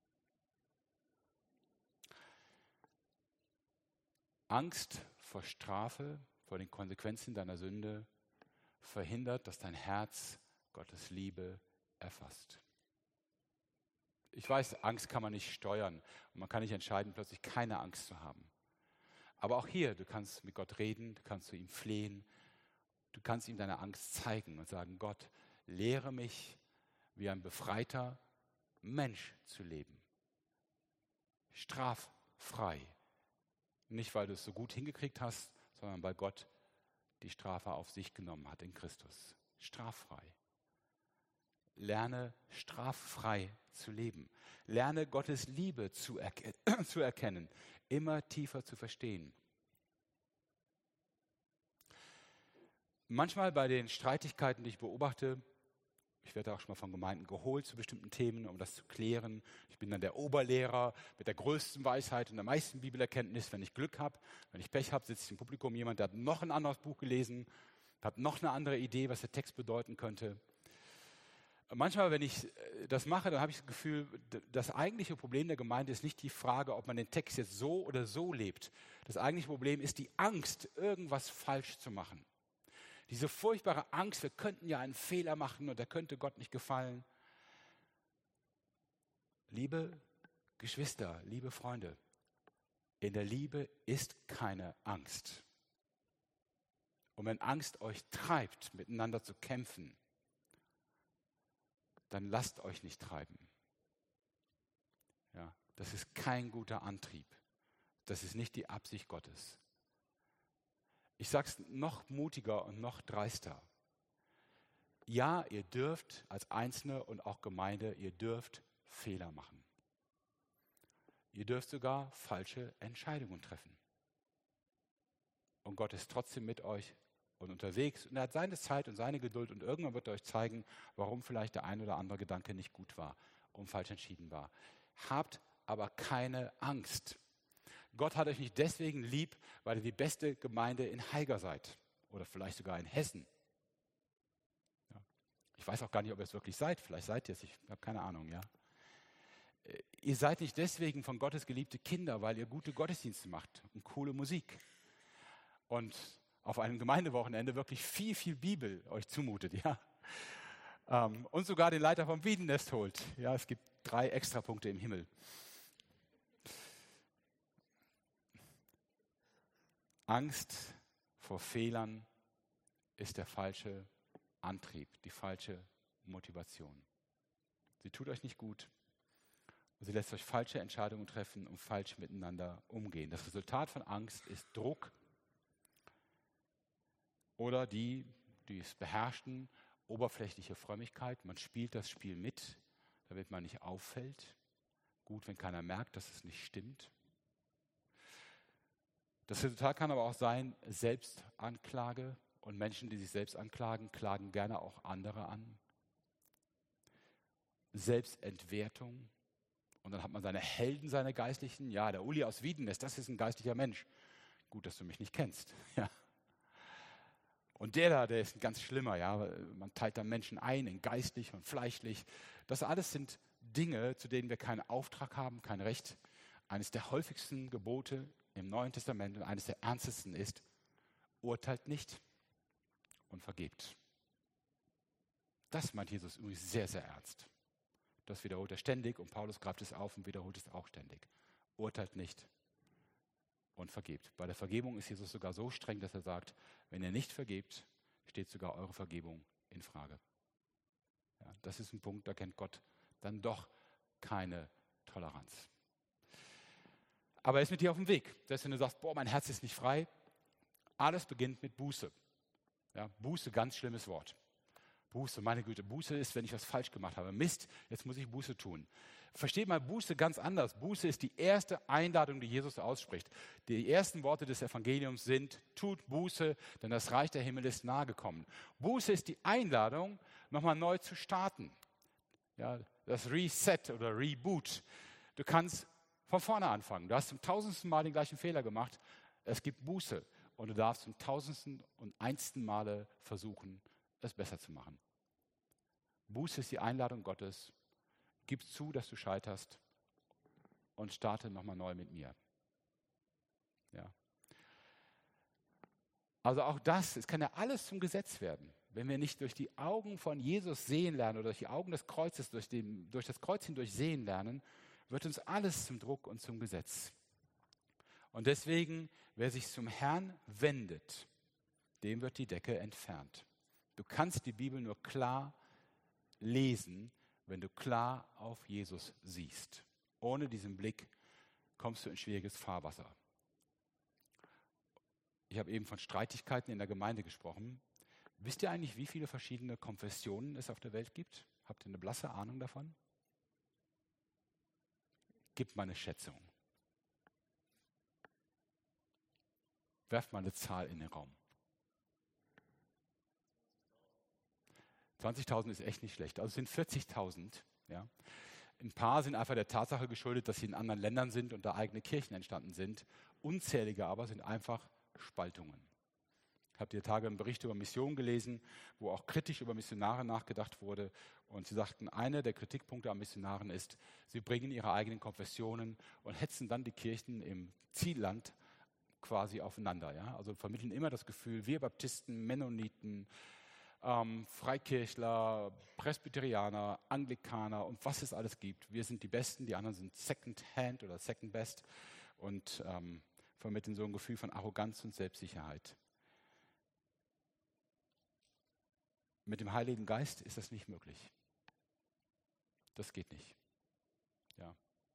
Angst vor Strafe, vor den Konsequenzen deiner Sünde verhindert, dass dein Herz Gottes Liebe erfasst. Ich weiß, Angst kann man nicht steuern und man kann nicht entscheiden, plötzlich keine Angst zu haben. Aber auch hier, du kannst mit Gott reden, du kannst zu ihm flehen, du kannst ihm deine Angst zeigen und sagen: Gott, lehre mich, wie ein befreiter Mensch zu leben. Straffrei. Nicht, weil du es so gut hingekriegt hast, sondern weil Gott die Strafe auf sich genommen hat in Christus. Straffrei. Lerne straffrei zu leben. Lerne Gottes Liebe zu, erke- zu erkennen, immer tiefer zu verstehen. Manchmal bei den Streitigkeiten, die ich beobachte, ich werde auch schon mal von Gemeinden geholt zu bestimmten Themen, um das zu klären. Ich bin dann der Oberlehrer mit der größten Weisheit und der meisten Bibelerkenntnis, wenn ich Glück habe. Wenn ich Pech habe, sitzt im Publikum jemand, der hat noch ein anderes Buch gelesen, hat noch eine andere Idee, was der Text bedeuten könnte. Manchmal, wenn ich das mache, dann habe ich das Gefühl, das eigentliche Problem der Gemeinde ist nicht die Frage, ob man den Text jetzt so oder so lebt. Das eigentliche Problem ist die Angst, irgendwas falsch zu machen. Diese furchtbare Angst, wir könnten ja einen Fehler machen und der könnte Gott nicht gefallen. Liebe Geschwister, liebe Freunde, in der Liebe ist keine Angst. Und wenn Angst euch treibt, miteinander zu kämpfen, dann lasst euch nicht treiben. Ja, das ist kein guter Antrieb. Das ist nicht die Absicht Gottes. Ich sage es noch mutiger und noch dreister. Ja, ihr dürft als Einzelne und auch Gemeinde, ihr dürft Fehler machen. Ihr dürft sogar falsche Entscheidungen treffen. Und Gott ist trotzdem mit euch und unterwegs. Und er hat seine Zeit und seine Geduld und irgendwann wird er euch zeigen, warum vielleicht der ein oder andere Gedanke nicht gut war und falsch entschieden war. Habt aber keine Angst. Gott hat euch nicht deswegen lieb, weil ihr die beste Gemeinde in Haiger seid oder vielleicht sogar in Hessen. Ja. Ich weiß auch gar nicht, ob ihr es wirklich seid. Vielleicht seid ihr es, ich habe keine Ahnung. Ja. Ihr seid nicht deswegen von Gottes geliebte Kinder, weil ihr gute Gottesdienste macht und coole Musik und auf einem Gemeindewochenende wirklich viel, viel Bibel euch zumutet. Ja. Ähm, und sogar den Leiter vom Wiedennest holt. Ja, es gibt drei Extrapunkte im Himmel. Angst vor Fehlern ist der falsche Antrieb, die falsche Motivation. Sie tut euch nicht gut. Sie lässt euch falsche Entscheidungen treffen und falsch miteinander umgehen. Das Resultat von Angst ist Druck oder die, die es beherrschen, oberflächliche Frömmigkeit. Man spielt das Spiel mit, damit man nicht auffällt. Gut, wenn keiner merkt, dass es nicht stimmt. Das Resultat kann aber auch sein, Selbstanklage. Und Menschen, die sich selbst anklagen, klagen gerne auch andere an. Selbstentwertung. Und dann hat man seine Helden, seine Geistlichen. Ja, der Uli aus Wiedenest, das ist ein geistlicher Mensch. Gut, dass du mich nicht kennst. Ja. Und der da, der ist ein ganz schlimmer, ja. Man teilt da Menschen ein in geistlich und fleischlich. Das alles sind Dinge, zu denen wir keinen Auftrag haben, kein Recht. Eines der häufigsten Gebote im Neuen Testament und eines der ernstesten ist, urteilt nicht und vergebt. Das meint Jesus übrigens sehr, sehr ernst. Das wiederholt er ständig und Paulus greift es auf und wiederholt es auch ständig. Urteilt nicht und vergebt. Bei der Vergebung ist Jesus sogar so streng, dass er sagt, wenn ihr nicht vergebt, steht sogar eure Vergebung in Frage. Ja, das ist ein Punkt, da kennt Gott dann doch keine Toleranz. Aber er ist mit dir auf dem Weg. Das heißt, wenn du sagst, boah, mein Herz ist nicht frei, alles beginnt mit Buße. Ja, Buße, ganz schlimmes Wort. Buße, meine Güte, Buße ist, wenn ich was falsch gemacht habe. Mist, jetzt muss ich Buße tun. Versteht mal Buße ganz anders. Buße ist die erste Einladung, die Jesus ausspricht. Die ersten Worte des Evangeliums sind, tut Buße, denn das Reich der Himmel ist nahe gekommen. Buße ist die Einladung, nochmal neu zu starten. Ja, das Reset oder Reboot. Du kannst von vorne anfangen. Du hast zum tausendsten Mal den gleichen Fehler gemacht. Es gibt Buße und du darfst zum tausendsten und einsten Male versuchen, es besser zu machen. Buße ist die Einladung Gottes. Gib zu, dass du scheiterst und starte nochmal neu mit mir. Ja. Also auch das, es kann ja alles zum Gesetz werden. Wenn wir nicht durch die Augen von Jesus sehen lernen oder durch die Augen des Kreuzes, durch, den, durch das Kreuz hindurch sehen lernen, wird uns alles zum Druck und zum Gesetz. Und deswegen, wer sich zum Herrn wendet, dem wird die Decke entfernt. Du kannst die Bibel nur klar lesen, wenn du klar auf Jesus siehst. Ohne diesen Blick kommst du in schwieriges Fahrwasser. Ich habe eben von Streitigkeiten in der Gemeinde gesprochen. Wisst ihr eigentlich, wie viele verschiedene Konfessionen es auf der Welt gibt? Habt ihr eine blasse Ahnung davon? Gebt mal eine Schätzung. Werft mal eine Zahl in den Raum. zwanzigtausend ist echt nicht schlecht. Also es sind vierzigtausend. Ja. Ein paar sind einfach der Tatsache geschuldet, dass sie in anderen Ländern sind und da eigene Kirchen entstanden sind. Unzählige aber sind einfach Spaltungen. Ich habe die Tage einen Bericht über Mission gelesen, wo auch kritisch über Missionare nachgedacht wurde. Und sie sagten, einer der Kritikpunkte an Missionaren ist, sie bringen ihre eigenen Konfessionen und hetzen dann die Kirchen im Zielland quasi aufeinander. Ja? Also vermitteln immer das Gefühl, wir Baptisten, Mennoniten, ähm, Freikirchler, Presbyterianer, Anglikaner und was es alles gibt. Wir sind die Besten, die anderen sind Second Hand oder Second Best und ähm, vermitteln so ein Gefühl von Arroganz und Selbstsicherheit. Mit dem Heiligen Geist ist das nicht möglich. Das geht nicht. Ja.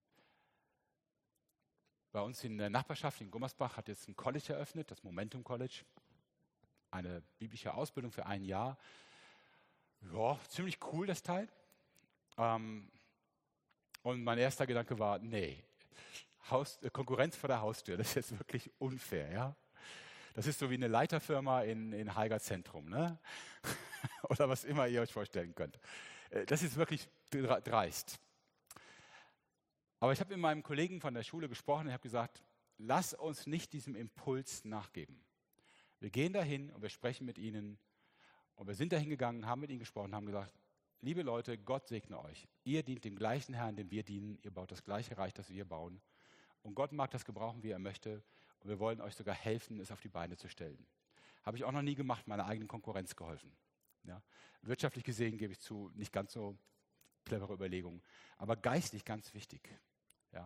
Bei uns in der Nachbarschaft in Gummersbach hat jetzt ein College eröffnet, das Momentum College. Eine biblische Ausbildung für ein Jahr. Ja, ziemlich cool das Teil. Ähm, und mein erster Gedanke war, nee, Haus, äh, Konkurrenz vor der Haustür, das ist jetzt wirklich unfair. Ja? Das ist so wie eine Leiterfirma in, in Haiger Zentrum, ne? Oder was immer ihr euch vorstellen könnt. Das ist wirklich dreist. Aber ich habe mit meinem Kollegen von der Schule gesprochen und habe gesagt, lass uns nicht diesem Impuls nachgeben. Wir gehen dahin und wir sprechen mit ihnen. Und wir sind dahin gegangen, haben mit ihnen gesprochen, haben gesagt, liebe Leute, Gott segne euch. Ihr dient dem gleichen Herrn, dem wir dienen. Ihr baut das gleiche Reich, das wir bauen. Und Gott mag das gebrauchen, wie er möchte. Und wir wollen euch sogar helfen, es auf die Beine zu stellen. Habe ich auch noch nie gemacht, meiner eigenen Konkurrenz geholfen. Ja. Wirtschaftlich gesehen, gebe ich zu, nicht ganz so clevere Überlegungen. Aber geistlich ganz wichtig. Ja.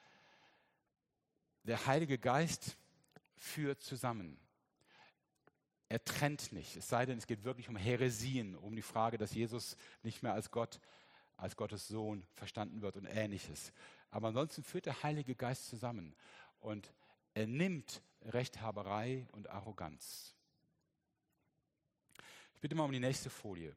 Der Heilige Geist führt zusammen. Er trennt nicht, es sei denn, es geht wirklich um Häresien, um die Frage, dass Jesus nicht mehr als Gott, als Gottes Sohn verstanden wird und Ähnliches. Aber ansonsten führt der Heilige Geist zusammen und er nimmt Rechthaberei und Arroganz. Ich bitte mal um die nächste Folie.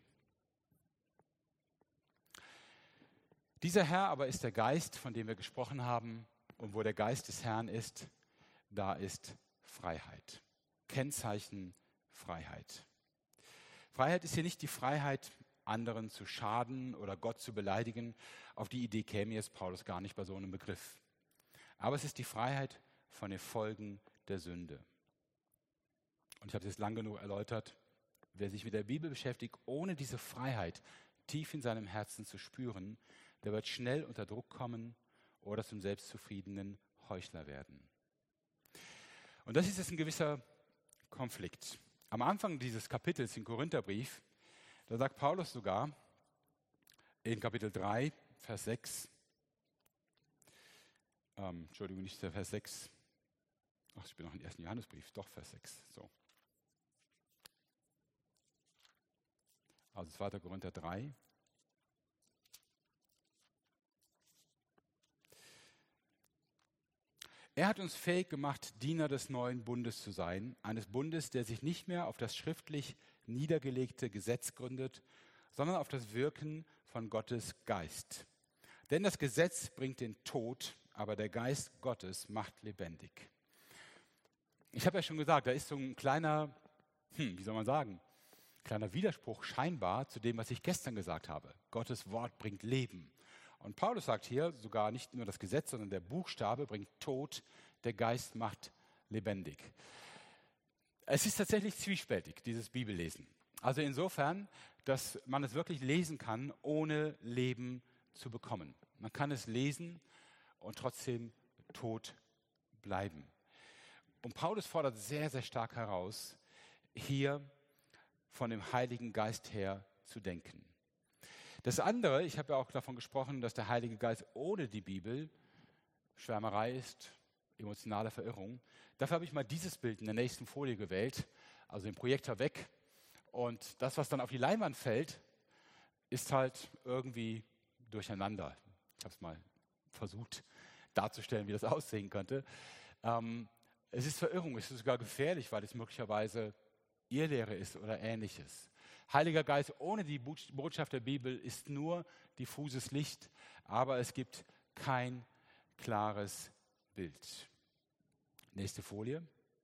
Dieser Herr aber ist der Geist, von dem wir gesprochen haben, und wo der Geist des Herrn ist, da ist Freiheit. Kennzeichen Freiheit. Freiheit ist hier nicht die Freiheit, anderen zu schaden oder Gott zu beleidigen. Auf die Idee käme jetzt Paulus gar nicht bei so einem Begriff. Aber es ist die Freiheit von den Folgen der Sünde. Und ich habe es jetzt lang genug erläutert. wer sich mit der Bibel beschäftigt, ohne diese Freiheit tief in seinem Herzen zu spüren, der wird schnell unter Druck kommen oder zum selbstzufriedenen Heuchler werden. Und das ist jetzt ein gewisser Konflikt. Am Anfang dieses Kapitels im Korintherbrief, da sagt Paulus sogar in Kapitel drei, Vers sechs, ähm, Entschuldigung, nicht der Vers sechs, ach, ich bin noch im ersten Johannesbrief, doch Vers sechs, so. Also zweiter Korinther drei. Er hat uns fähig gemacht, Diener des neuen Bundes zu sein, eines Bundes, der sich nicht mehr auf das schriftlich niedergelegte Gesetz gründet, sondern auf das Wirken von Gottes Geist. Denn das Gesetz bringt den Tod, aber der Geist Gottes macht lebendig. Ich habe ja schon gesagt, da ist so ein kleiner, hm, wie soll man sagen, kleiner Widerspruch scheinbar zu dem, was ich gestern gesagt habe. Gottes Wort bringt Leben. Und Paulus sagt hier sogar nicht nur das Gesetz, sondern der Buchstabe bringt Tod, der Geist macht lebendig. Es ist tatsächlich zwiespältig, dieses Bibellesen. Also insofern, dass man es wirklich lesen kann, ohne Leben zu bekommen. Man kann es lesen und trotzdem tot bleiben. Und Paulus fordert sehr, sehr stark heraus, hier von dem Heiligen Geist her zu denken. Das andere, ich habe ja auch davon gesprochen, dass der Heilige Geist ohne die Bibel Schwärmerei ist, emotionale Verirrung. Dafür habe ich mal dieses Bild in der nächsten Folie gewählt, also den Projektor weg. Und das, was dann auf die Leinwand fällt, ist halt irgendwie durcheinander. Ich habe es mal versucht darzustellen, wie das aussehen könnte. Ähm, es ist Verirrung, es ist sogar gefährlich, weil es möglicherweise Irrlehre ist oder Ähnliches. Heiliger Geist ohne die Botschaft der Bibel ist nur diffuses Licht, aber es gibt kein klares Bild. Nächste Folie.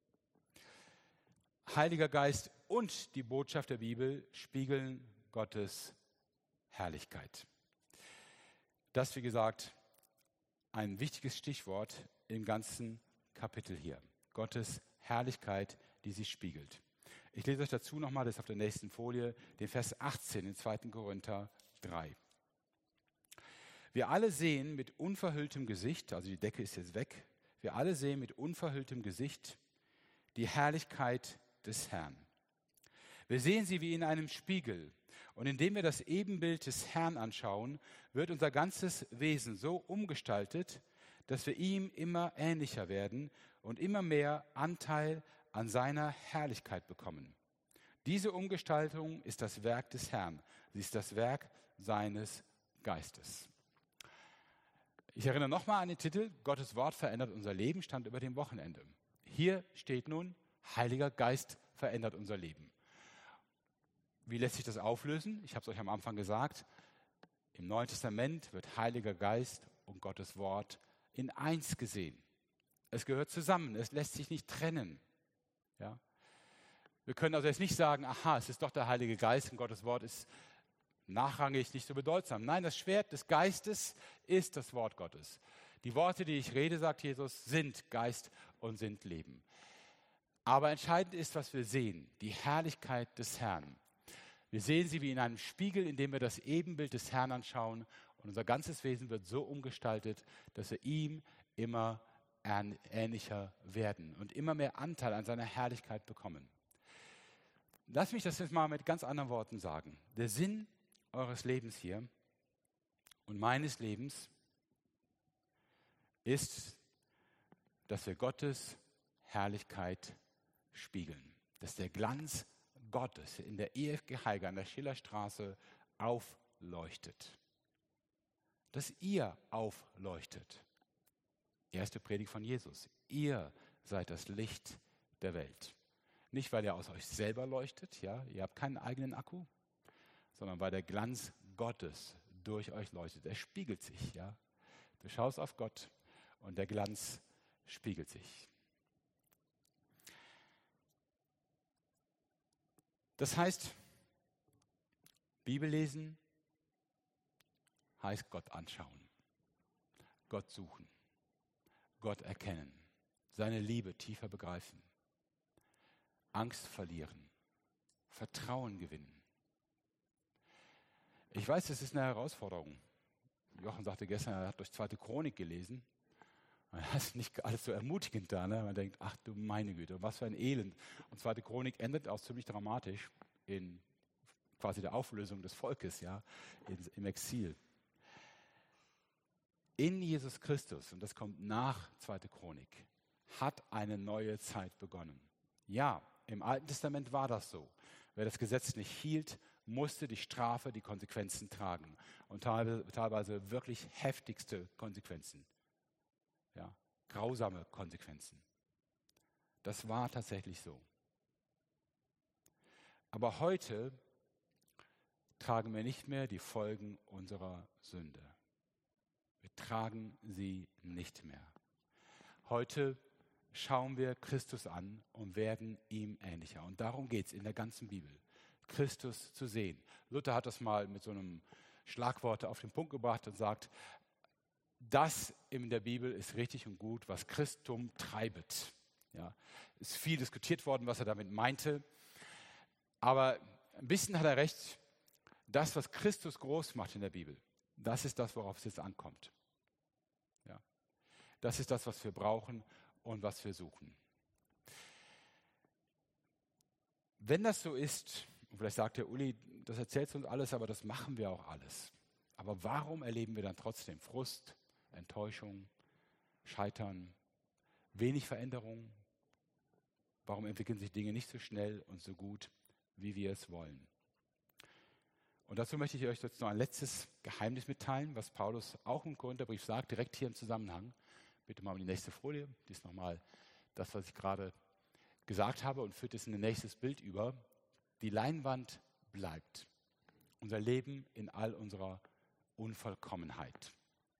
Heiliger Geist und die Botschaft der Bibel spiegeln Gottes Herrlichkeit. Das, wie gesagt, ein wichtiges Stichwort im ganzen Kapitel hier. Gottes Herrlichkeit, die sich spiegelt. Ich lese euch dazu nochmal, das ist auf der nächsten Folie, den Vers achtzehn in zweiten Korinther drei. Wir alle sehen mit unverhülltem Gesicht, also die Decke ist jetzt weg, wir alle sehen mit unverhülltem Gesicht die Herrlichkeit des Herrn. Wir sehen sie wie in einem Spiegel. Und indem wir das Ebenbild des Herrn anschauen, wird unser ganzes Wesen so umgestaltet, dass wir ihm immer ähnlicher werden und immer mehr Anteil an seiner Herrlichkeit bekommen. Diese Umgestaltung ist das Werk des Herrn. Sie ist das Werk seines Geistes. Ich erinnere nochmal an den Titel, Gottes Wort verändert unser Leben, stand über dem Wochenende. Hier steht nun, Heiliger Geist verändert unser Leben. Wie lässt sich das auflösen? Ich habe es euch am Anfang gesagt. Im Neuen Testament wird Heiliger Geist und Gottes Wort in eins gesehen. Es gehört zusammen, es lässt sich nicht trennen. Ja? Wir können also jetzt nicht sagen, aha, es ist doch der Heilige Geist und Gottes Wort ist nachrangig, nicht so bedeutsam. Nein, das Schwert des Geistes ist das Wort Gottes. Die Worte, die ich rede, sagt Jesus, sind Geist und sind Leben. Aber entscheidend ist, was wir sehen, die Herrlichkeit des Herrn. Wir sehen sie wie in einem Spiegel, indem wir das Ebenbild des Herrn anschauen und unser ganzes Wesen wird so umgestaltet, dass wir ihm immer ähnlicher werden und immer mehr Anteil an seiner Herrlichkeit bekommen. Lass mich das jetzt mal mit ganz anderen Worten sagen. Der Sinn eures Lebens hier und meines Lebens ist, dass wir Gottes Herrlichkeit spiegeln. Dass der Glanz Gottes in der E F G Heiger an der Schillerstraße aufleuchtet. Dass ihr aufleuchtet. Erste Predigt von Jesus. Ihr seid das Licht der Welt. Nicht, weil ihr aus euch selber leuchtet, ja, ihr habt keinen eigenen Akku, sondern weil der Glanz Gottes durch euch leuchtet. Er spiegelt sich, ja. Du schaust auf Gott und der Glanz spiegelt sich. Das heißt, Bibel lesen heißt Gott anschauen, Gott suchen, Gott erkennen, seine Liebe tiefer begreifen, Angst verlieren, Vertrauen gewinnen. Ich weiß, das ist eine Herausforderung. Jochen sagte gestern, er hat durch zweite Chronik gelesen. Das ist nicht alles so ermutigend da. Ne? Man denkt, ach du meine Güte, was für ein Elend. Und zweite Chronik endet auch ziemlich dramatisch in quasi der Auflösung des Volkes, ja, in, im Exil. In Jesus Christus, und das kommt nach zweite Chronik, hat eine neue Zeit begonnen. Ja, im Alten Testament war das so. Wer das Gesetz nicht hielt, musste die Strafe, die Konsequenzen tragen. Und teilweise, teilweise wirklich heftigste Konsequenzen. Ja, grausame Konsequenzen. Das war tatsächlich so. Aber heute tragen wir nicht mehr die Folgen unserer Sünde. Wir tragen sie nicht mehr. Heute schauen wir Christus an und werden ihm ähnlicher. Und darum geht es in der ganzen Bibel, Christus zu sehen. Luther hat das mal mit so einem Schlagwort auf den Punkt gebracht und sagt, das in der Bibel ist richtig und gut, was Christum treibet. Ja, ist viel diskutiert worden, was er damit meinte. Aber ein bisschen hat er recht. Das, was Christus groß macht in der Bibel, das ist das, worauf es jetzt ankommt. Ja, das ist das, was wir brauchen und was wir suchen. Wenn das so ist, und vielleicht sagt der Uli, das erzählt uns alles, aber das machen wir auch alles. Aber warum erleben wir dann trotzdem Frust, Enttäuschung, Scheitern, wenig Veränderung? Warum entwickeln sich Dinge nicht so schnell und so gut, wie wir es wollen? Und dazu möchte ich euch jetzt noch ein letztes Geheimnis mitteilen, was Paulus auch im Korintherbrief sagt, direkt hier im Zusammenhang. Bitte mal um die nächste Folie. Die ist nochmal das, was ich gerade gesagt habe und führt es in ein nächstes Bild über. Die Leinwand bleibt. Unser Leben in all unserer Unvollkommenheit.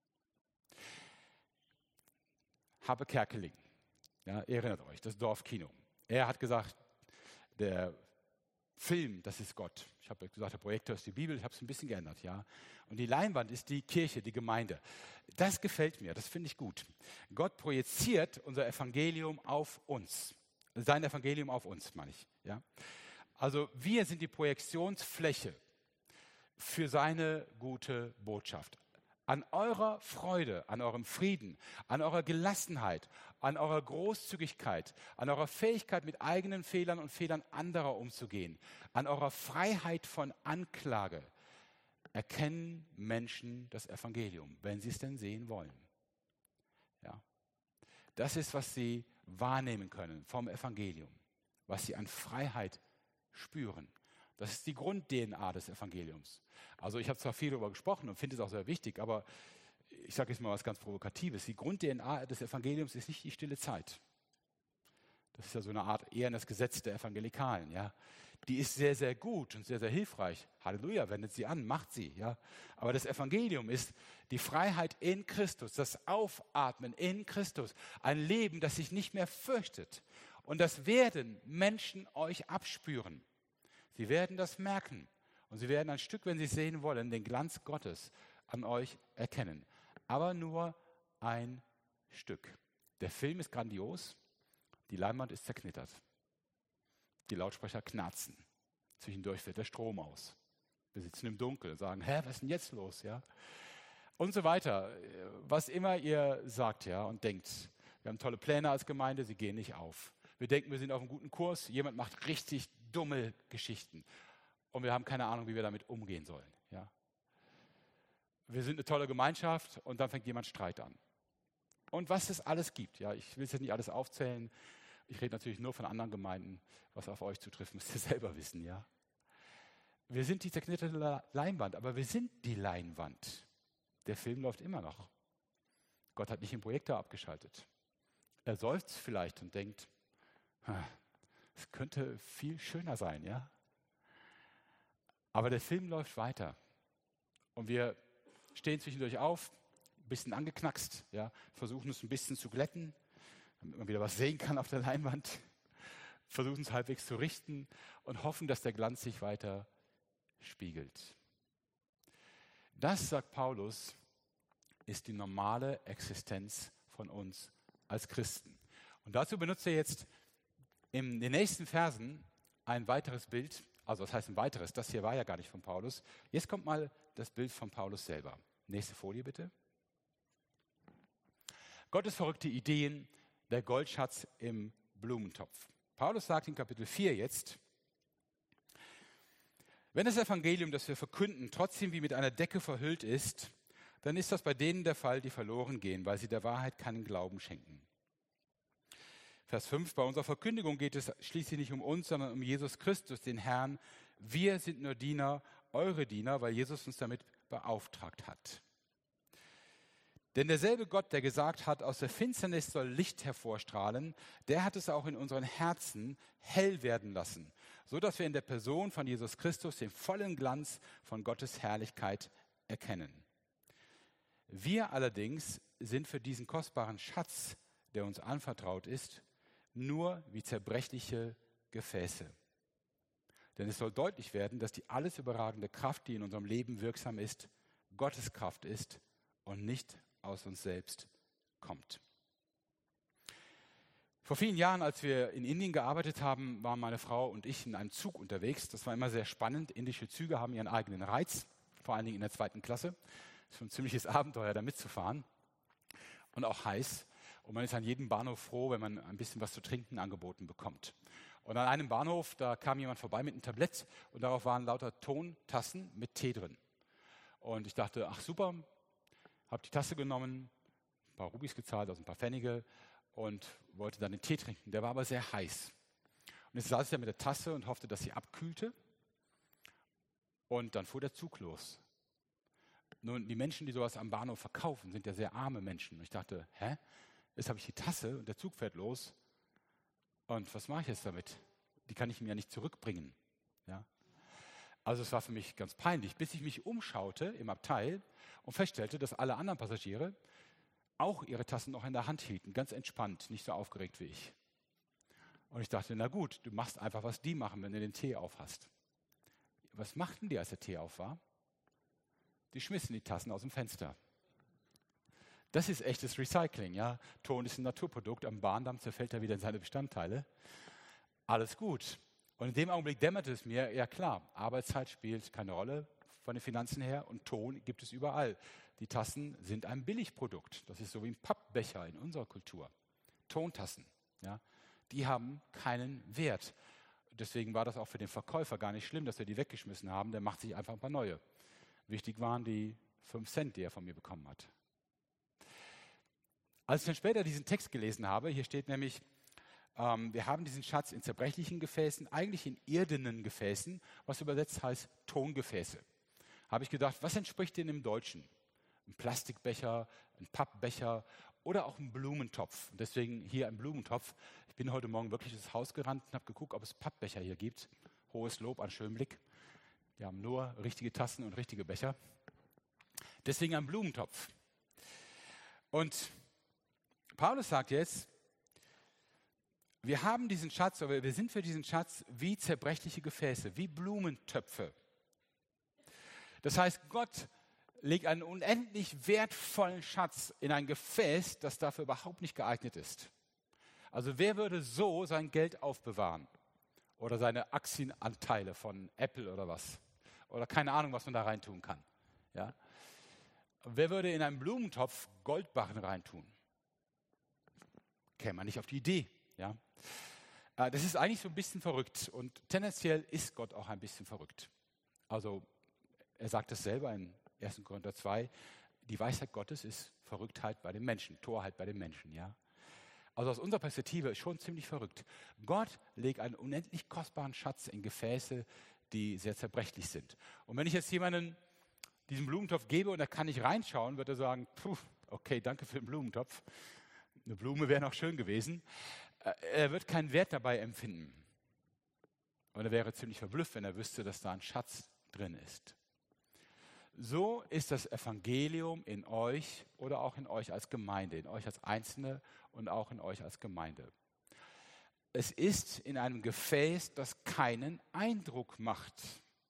Habe Kerkeling, ja, ihr erinnert euch, das Dorfkino. Er hat gesagt, der Film, das ist Gott. Ich habe gesagt, der Projektor ist die Bibel, ich habe es ein bisschen geändert, ja. Und die Leinwand ist die Kirche, die Gemeinde. Das gefällt mir, das finde ich gut. Gott projiziert unser Evangelium auf uns. Sein Evangelium auf uns, meine ich, ja. Also wir sind die Projektionsfläche für seine gute Botschaft. An eurer Freude, an eurem Frieden, an eurer Gelassenheit, an eurer Großzügigkeit, an eurer Fähigkeit, mit eigenen Fehlern und Fehlern anderer umzugehen, an eurer Freiheit von Anklage, erkennen Menschen das Evangelium, wenn sie es denn sehen wollen. Ja. Das ist, was sie wahrnehmen können vom Evangelium, was sie an Freiheit spüren. Das ist die Grund-D N A des Evangeliums. Also ich habe zwar viel darüber gesprochen und finde es auch sehr wichtig, aber ich sage jetzt mal was ganz Provokatives. Die Grund-D N A des Evangeliums ist nicht die stille Zeit. Das ist ja so eine Art eher das Gesetz der Evangelikalen. Ja. Die ist sehr, sehr gut und sehr, sehr hilfreich. Halleluja, wendet sie an, macht sie. Ja. Aber das Evangelium ist die Freiheit in Christus, das Aufatmen in Christus, ein Leben, das sich nicht mehr fürchtet. Und das werden Menschen euch abspüren. Sie werden das merken und sie werden ein Stück, wenn sie es sehen wollen, den Glanz Gottes an euch erkennen. Aber nur ein Stück. Der Film ist grandios, die Leinwand ist zerknittert. Die Lautsprecher knarzen. Zwischendurch fällt der Strom aus. Wir sitzen im Dunkeln und sagen, hä, was ist denn jetzt los? Ja? Und so weiter. Was immer ihr sagt, ja, und denkt. Wir haben tolle Pläne als Gemeinde, sie gehen nicht auf. Wir denken, wir sind auf einem guten Kurs, jemand macht richtig dumme Geschichten. Und wir haben keine Ahnung, wie wir damit umgehen sollen. Ja? Wir sind eine tolle Gemeinschaft und dann fängt jemand Streit an. Und was es alles gibt, ja, ich will es jetzt nicht alles aufzählen. Ich rede natürlich nur von anderen Gemeinden, was auf euch zutrifft, müsst ihr selber wissen. Ja? Wir sind die zerknitterte Leinwand, aber wir sind die Leinwand. Der Film läuft immer noch. Gott hat nicht den Projektor abgeschaltet. Er seufzt vielleicht und denkt, es könnte viel schöner sein, ja. Aber der Film läuft weiter. Und wir stehen zwischendurch auf, ein bisschen angeknackst, ja, versuchen es ein bisschen zu glätten, damit man wieder was sehen kann auf der Leinwand, versuchen es halbwegs zu richten und hoffen, dass der Glanz sich weiter spiegelt. Das, sagt Paulus, ist die normale Existenz von uns als Christen. Und dazu benutzt er jetzt in den nächsten Versen ein weiteres Bild Also das heißt ein weiteres, das hier war ja gar nicht von Paulus. Jetzt kommt mal das Bild von Paulus selber. Nächste Folie bitte. Gottes verrückte Ideen, der Goldschatz im Blumentopf. Paulus sagt in Kapitel vier jetzt, wenn das Evangelium, das wir verkünden, trotzdem wie mit einer Decke verhüllt ist, dann ist das bei denen der Fall, die verloren gehen, weil sie der Wahrheit keinen Glauben schenken. Vers fünf, bei unserer Verkündigung geht es schließlich nicht um uns, sondern um Jesus Christus, den Herrn. Wir sind nur Diener, eure Diener, weil Jesus uns damit beauftragt hat. Denn derselbe Gott, der gesagt hat, aus der Finsternis soll Licht hervorstrahlen, der hat es auch in unseren Herzen hell werden lassen, so dass wir in der Person von Jesus Christus den vollen Glanz von Gottes Herrlichkeit erkennen. Wir allerdings sind für diesen kostbaren Schatz, der uns anvertraut ist, nur wie zerbrechliche Gefäße. Denn es soll deutlich werden, dass die alles überragende Kraft, die in unserem Leben wirksam ist, Gottes Kraft ist und nicht aus uns selbst kommt. Vor vielen Jahren, als wir in Indien gearbeitet haben, waren meine Frau und ich in einem Zug unterwegs. Das war immer sehr spannend. Indische Züge haben ihren eigenen Reiz, vor allen Dingen in der zweiten Klasse. Es ist schon ein ziemliches Abenteuer, da mitzufahren und auch heiß. Und man ist an jedem Bahnhof froh, wenn man ein bisschen was zu trinken angeboten bekommt. Und an einem Bahnhof, da kam jemand vorbei mit einem Tablett und darauf waren lauter Tontassen mit Tee drin. Und ich dachte, ach super, habe die Tasse genommen, ein paar Rubis gezahlt, also ein paar Pfennige und wollte dann den Tee trinken. Der war aber sehr heiß. Und jetzt saß ich da mit der Tasse und hoffte, dass sie abkühlte. Und dann fuhr der Zug los. Nun, die Menschen, die sowas am Bahnhof verkaufen, sind ja sehr arme Menschen. Und ich dachte, hä? Jetzt habe ich die Tasse und der Zug fährt los. Und was mache ich jetzt damit? Die kann ich mir ja nicht zurückbringen. Ja? Also es war für mich ganz peinlich, bis ich mich umschaute im Abteil und feststellte, dass alle anderen Passagiere auch ihre Tassen noch in der Hand hielten, ganz entspannt, nicht so aufgeregt wie ich. Und ich dachte, na gut, du machst einfach, was die machen, wenn du den Tee auf hast. Was machten die, als der Tee auf war? Die schmissen die Tassen aus dem Fenster. Das ist echtes Recycling, ja. Ton ist ein Naturprodukt, am Bahndamm zerfällt er wieder in seine Bestandteile. Alles gut. Und in dem Augenblick dämmerte es mir, ja klar, Arbeitszeit spielt keine Rolle von den Finanzen her und Ton gibt es überall. Die Tassen sind ein Billigprodukt. Das ist so wie ein Pappbecher in unserer Kultur. Tontassen, ja, die haben keinen Wert. Deswegen war das auch für den Verkäufer gar nicht schlimm, dass wir die weggeschmissen haben. Der macht sich einfach ein paar neue. Wichtig waren die fünf Cent, die er von mir bekommen hat. Als ich dann später diesen Text gelesen habe, hier steht nämlich, ähm, wir haben diesen Schatz in zerbrechlichen Gefäßen, eigentlich in irdenen Gefäßen, was übersetzt heißt Tongefäße. Habe ich gedacht, was entspricht denn im Deutschen? Ein Plastikbecher, ein Pappbecher oder auch ein Blumentopf. Und deswegen hier ein Blumentopf. Ich bin heute Morgen wirklich ins Haus gerannt und habe geguckt, ob es Pappbecher hier gibt. Hohes Lob an Schönblick. Wir haben nur richtige Tassen und richtige Becher. Deswegen ein Blumentopf. Und Paulus sagt jetzt, wir haben diesen Schatz, aber wir sind für diesen Schatz wie zerbrechliche Gefäße, wie Blumentöpfe. Das heißt, Gott legt einen unendlich wertvollen Schatz in ein Gefäß, das dafür überhaupt nicht geeignet ist. Also wer würde so sein Geld aufbewahren? Oder seine Aktienanteile von Apple oder was? Oder keine Ahnung, was man da reintun kann. Ja? Wer würde in einen Blumentopf Goldbarren reintun? Käme man nicht auf die Idee. Ja? Das ist eigentlich so ein bisschen verrückt und tendenziell ist Gott auch ein bisschen verrückt. Also er sagt es selber in ersten Korinther zwei, die Weisheit Gottes ist Verrücktheit bei den Menschen, Torheit bei den Menschen. Ja? Also aus unserer Perspektive ist schon ziemlich verrückt. Gott legt einen unendlich kostbaren Schatz in Gefäße, die sehr zerbrechlich sind. Und wenn ich jetzt jemanden diesen Blumentopf gebe und er kann nicht reinschauen, wird er sagen, puh, okay, danke für den Blumentopf. Eine Blume wäre noch schön gewesen. Er wird keinen Wert dabei empfinden. Und er wäre ziemlich verblüfft, wenn er wüsste, dass da ein Schatz drin ist. So ist das Evangelium in euch oder auch in euch als Gemeinde, in euch als Einzelne und auch in euch als Gemeinde. Es ist in einem Gefäß, das keinen Eindruck macht.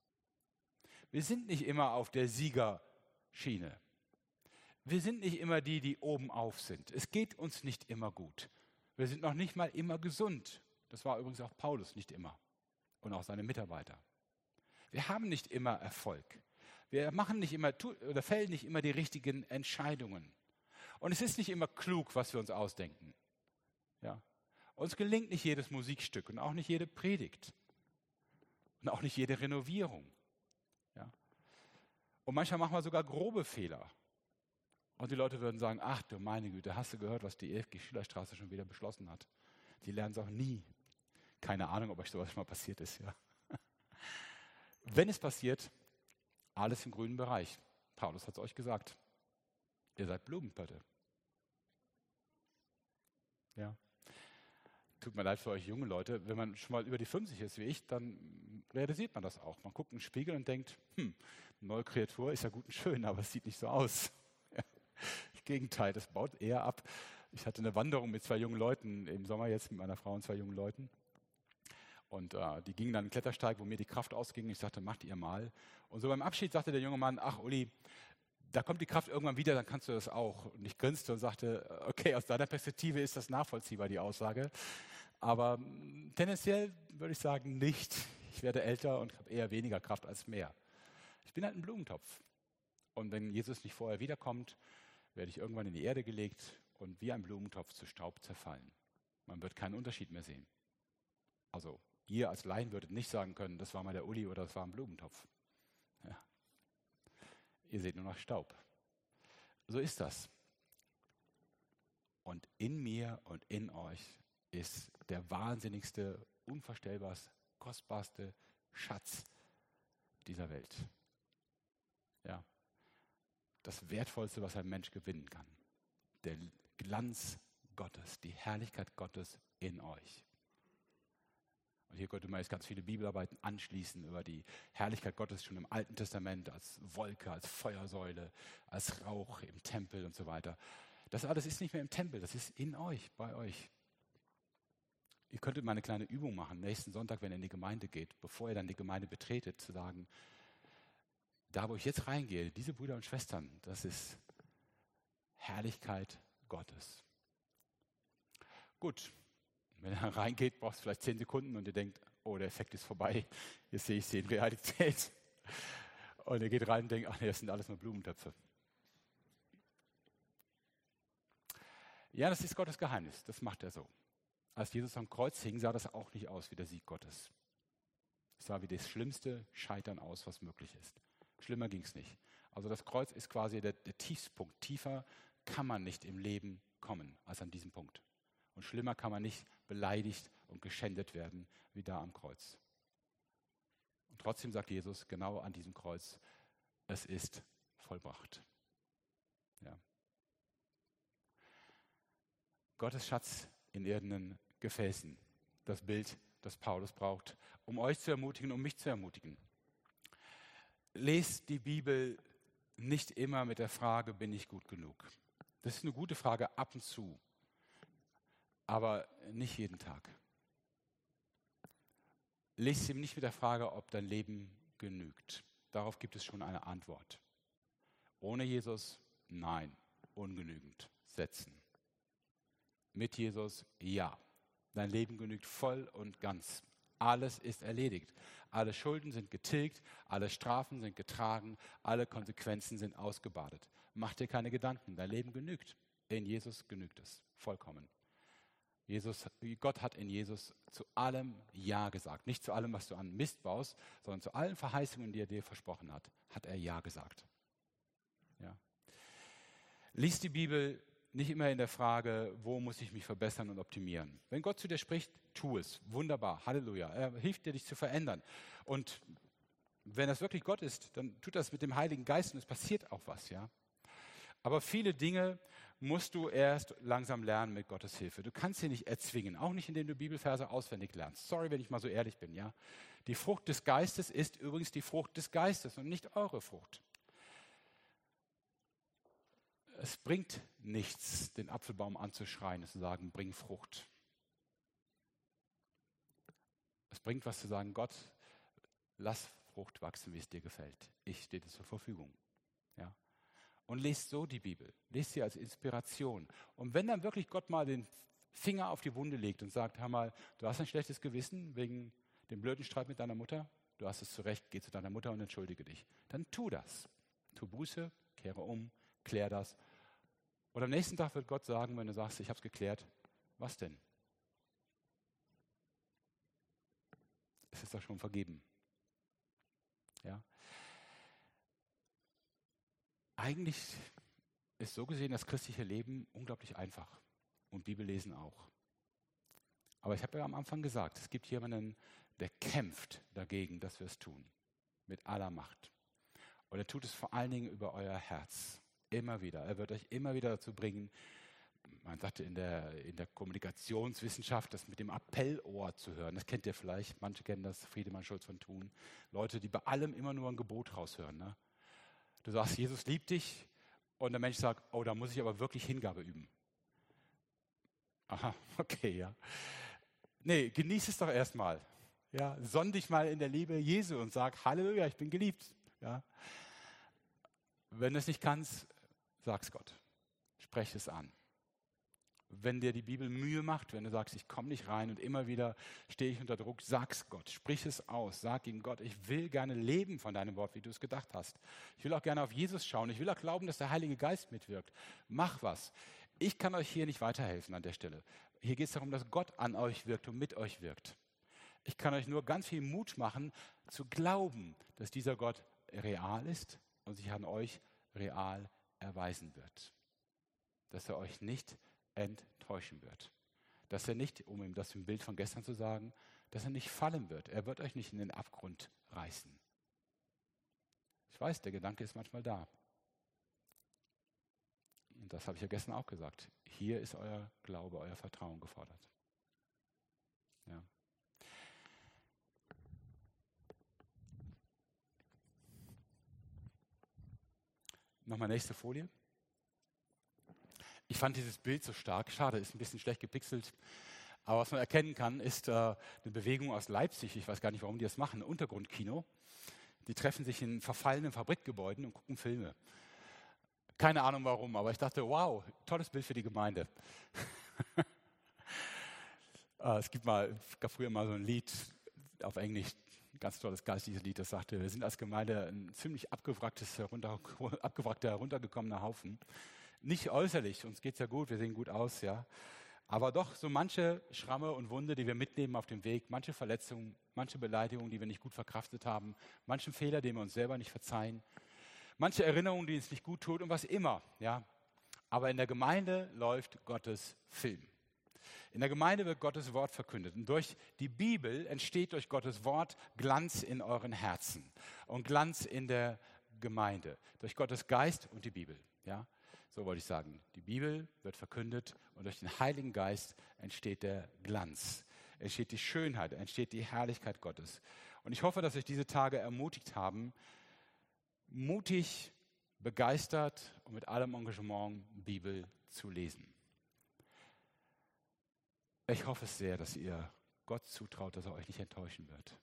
Wir sind nicht immer auf der Siegerschiene. Wir sind nicht immer die, die oben auf sind. Es geht uns nicht immer gut. Wir sind noch nicht mal immer gesund. Das war übrigens auch Paulus nicht immer und auch seine Mitarbeiter. Wir haben nicht immer Erfolg. Wir machen nicht immer oder fällen nicht immer die richtigen Entscheidungen. Und es ist nicht immer klug, was wir uns ausdenken. Ja? Uns gelingt nicht jedes Musikstück und auch nicht jede Predigt. Und auch nicht jede Renovierung. Ja? Und manchmal machen wir sogar grobe Fehler. Und die Leute würden sagen, ach du meine Güte, hast du gehört, was die E F G-Schülerstraße schon wieder beschlossen hat? Die lernen es auch nie. Keine Ahnung, ob euch sowas schon mal passiert ist. Ja. Wenn es passiert, alles im grünen Bereich. Paulus hat es euch gesagt. Ihr seid Blumenpötte. Ja. Tut mir leid für euch junge Leute. Wenn man schon mal über die fünfzig ist wie ich, dann realisiert man das auch. Man guckt in den Spiegel und denkt, hm, eine neue Kreatur ist ja gut und schön, aber es sieht nicht so aus. Das Gegenteil, das baut eher ab. Ich hatte eine Wanderung mit zwei jungen Leuten im Sommer jetzt, mit meiner Frau und zwei jungen Leuten. Und äh, die gingen dann einen Klettersteig, wo mir die Kraft ausging. Ich sagte, macht ihr mal. Und so beim Abschied sagte der junge Mann, ach Uli, da kommt die Kraft irgendwann wieder, dann kannst du das auch. Und ich grinste und sagte, okay, aus deiner Perspektive ist das nachvollziehbar, die Aussage. Aber mh, tendenziell würde ich sagen, nicht. Ich werde älter und habe eher weniger Kraft als mehr. Ich bin halt ein Blumentopf. Und wenn Jesus nicht vorher wiederkommt, werde ich irgendwann in die Erde gelegt und wie ein Blumentopf zu Staub zerfallen. Man wird keinen Unterschied mehr sehen. Also ihr als Laien würdet nicht sagen können, das war mal der Uli oder das war ein Blumentopf. Ja. Ihr seht nur noch Staub. So ist das. Und in mir und in euch ist der wahnsinnigste, unvorstellbarste, kostbarste Schatz dieser Welt. Ja. Das Wertvollste, was ein Mensch gewinnen kann. Der Glanz Gottes, die Herrlichkeit Gottes in euch. Und hier könnte man jetzt ganz viele Bibelarbeiten anschließen über die Herrlichkeit Gottes schon im Alten Testament als Wolke, als Feuersäule, als Rauch im Tempel und so weiter. Das alles ist nicht mehr im Tempel, das ist in euch, bei euch. Ihr könntet mal eine kleine Übung machen, nächsten Sonntag, wenn ihr in die Gemeinde geht, bevor ihr dann die Gemeinde betretet, zu sagen, da wo ich jetzt reingehe, diese Brüder und Schwestern, das ist Herrlichkeit Gottes. Gut. Wenn er reingeht, braucht es vielleicht zehn Sekunden und ihr denkt, oh, der Effekt ist vorbei, jetzt sehe ich sie in Realität. Und ihr geht rein und denkt, ach nee, das sind alles nur Blumentöpfe. Ja, das ist Gottes Geheimnis, das macht er so. Als Jesus am Kreuz hing, sah das auch nicht aus wie der Sieg Gottes. Es sah wie das schlimmste Scheitern aus, was möglich ist. Schlimmer ging es nicht. Also das Kreuz ist quasi der, der Tiefspunkt. Tiefer kann man nicht im Leben kommen als an diesem Punkt. Und schlimmer kann man nicht beleidigt und geschändet werden wie da am Kreuz. Und trotzdem sagt Jesus genau an diesem Kreuz, es ist vollbracht. Ja. Gottes Schatz in irdenen Gefäßen. Das Bild, das Paulus braucht, um euch zu ermutigen, um mich zu ermutigen. Lest die Bibel nicht immer mit der Frage, bin ich gut genug? Das ist eine gute Frage ab und zu. Aber nicht jeden Tag. Lest sie nicht mit der Frage, ob dein Leben genügt. Darauf gibt es schon eine Antwort. Ohne Jesus, nein, ungenügend. Setzen. Mit Jesus, ja. Dein Leben genügt voll und ganz. Alles ist erledigt. Alle Schulden sind getilgt, alle Strafen sind getragen, alle Konsequenzen sind ausgebadet. Mach dir keine Gedanken, dein Leben genügt. In Jesus genügt es, vollkommen. Jesus, Gott hat in Jesus zu allem Ja gesagt. Nicht zu allem, was du an Mist baust, sondern zu allen Verheißungen, die er dir versprochen hat, hat er Ja gesagt. Ja. Lies die Bibel nicht immer in der Frage, wo muss ich mich verbessern und optimieren. Wenn Gott zu dir spricht, tu es. Wunderbar, Halleluja. Er hilft dir, dich zu verändern. Und wenn das wirklich Gott ist, dann tut das mit dem Heiligen Geist und es passiert auch was. Ja. Aber viele Dinge musst du erst langsam lernen mit Gottes Hilfe. Du kannst sie nicht erzwingen, auch nicht, indem du Bibelverse auswendig lernst. Sorry, wenn ich mal so ehrlich bin. Ja? Die Frucht des Geistes ist übrigens die Frucht des Geistes und nicht eure Frucht. Es bringt nichts, den Apfelbaum anzuschreien und zu sagen, bring Frucht. Es bringt was zu sagen, Gott, lass Frucht wachsen, wie es dir gefällt. Ich stehe dir zur Verfügung. Ja? Und lest so die Bibel. Lest sie als Inspiration. Und wenn dann wirklich Gott mal den Finger auf die Wunde legt und sagt, hör mal, du hast ein schlechtes Gewissen wegen dem blöden Streit mit deiner Mutter, du hast es zurecht, geh zu deiner Mutter und entschuldige dich. Dann tu das. Tu Buße, kehre um, klär das. Und am nächsten Tag wird Gott sagen, wenn du sagst, ich habe es geklärt, was denn? Es ist doch schon vergeben. Ja? Eigentlich ist so gesehen das christliche Leben unglaublich einfach und Bibellesen auch. Aber ich habe ja am Anfang gesagt, es gibt jemanden, der kämpft dagegen, dass wir es tun. Mit aller Macht. Und er tut es vor allen Dingen über euer Herz. Immer wieder. Er wird euch immer wieder dazu bringen, man sagte in der, in der Kommunikationswissenschaft, das mit dem Appellohr zu hören. Das kennt ihr vielleicht, manche kennen das, Friedemann Schulz von Thun. Leute, die bei allem immer nur ein Gebot raushören. Ne? Du sagst, Jesus liebt dich und der Mensch sagt, oh, da muss ich aber wirklich Hingabe üben. Aha, okay, ja. Nee, genieß es doch erstmal. Ja, sonn dich mal in der Liebe Jesu und sag, Halleluja, ich bin geliebt. Ja. Wenn du es nicht kannst, sag's Gott. Sprech es an. Wenn dir die Bibel Mühe macht, wenn du sagst, ich komme nicht rein und immer wieder stehe ich unter Druck, sag's Gott, sprich es aus, sag ihm Gott, ich will gerne leben von deinem Wort, wie du es gedacht hast. Ich will auch gerne auf Jesus schauen, ich will auch glauben, dass der Heilige Geist mitwirkt. Mach was. Ich kann euch hier nicht weiterhelfen an der Stelle. Hier geht es darum, dass Gott an euch wirkt und mit euch wirkt. Ich kann euch nur ganz viel Mut machen, zu glauben, dass dieser Gott real ist und sich an euch real erweisen wird. Dass er euch nicht enttäuschen wird. Dass er nicht, um ihm das im Bild von gestern zu sagen, dass er nicht fallen wird. Er wird euch nicht in den Abgrund reißen. Ich weiß, der Gedanke ist manchmal da. Und das habe ich ja gestern auch gesagt. Hier ist euer Glaube, euer Vertrauen gefordert. Ja. Nochmal nächste Folie. Ich fand dieses Bild so stark. Schade, ist ein bisschen schlecht gepixelt. Aber was man erkennen kann, ist äh, eine Bewegung aus Leipzig. Ich weiß gar nicht, warum die das machen. Untergrundkino. Die treffen sich in verfallenen Fabrikgebäuden und gucken Filme. Keine Ahnung warum, aber ich dachte, wow, tolles Bild für die Gemeinde. äh, es gibt mal, es gab früher mal so ein Lied auf Englisch, ein ganz tolles geistliches Lied, das sagte, wir sind als Gemeinde ein ziemlich abgewracktes, herunter, abgewrackter, heruntergekommener Haufen. Nicht äußerlich, uns geht es ja gut, wir sehen gut aus, ja. Aber doch so manche Schramme und Wunde, die wir mitnehmen auf dem Weg, manche Verletzungen, manche Beleidigungen, die wir nicht gut verkraftet haben, manchen Fehler, den wir uns selber nicht verzeihen, manche Erinnerungen, die uns nicht gut tun und was immer, ja. Aber in der Gemeinde läuft Gottes Film. In der Gemeinde wird Gottes Wort verkündet. Und durch die Bibel entsteht durch Gottes Wort Glanz in euren Herzen und Glanz in der Gemeinde. Durch Gottes Geist und die Bibel, ja. So wollte ich sagen, die Bibel wird verkündet und durch den Heiligen Geist entsteht der Glanz, entsteht die Schönheit, entsteht die Herrlichkeit Gottes. Und ich hoffe, dass euch diese Tage ermutigt haben, mutig, begeistert und mit allem Engagement Bibel zu lesen. Ich hoffe es sehr, dass ihr Gott zutraut, dass er euch nicht enttäuschen wird.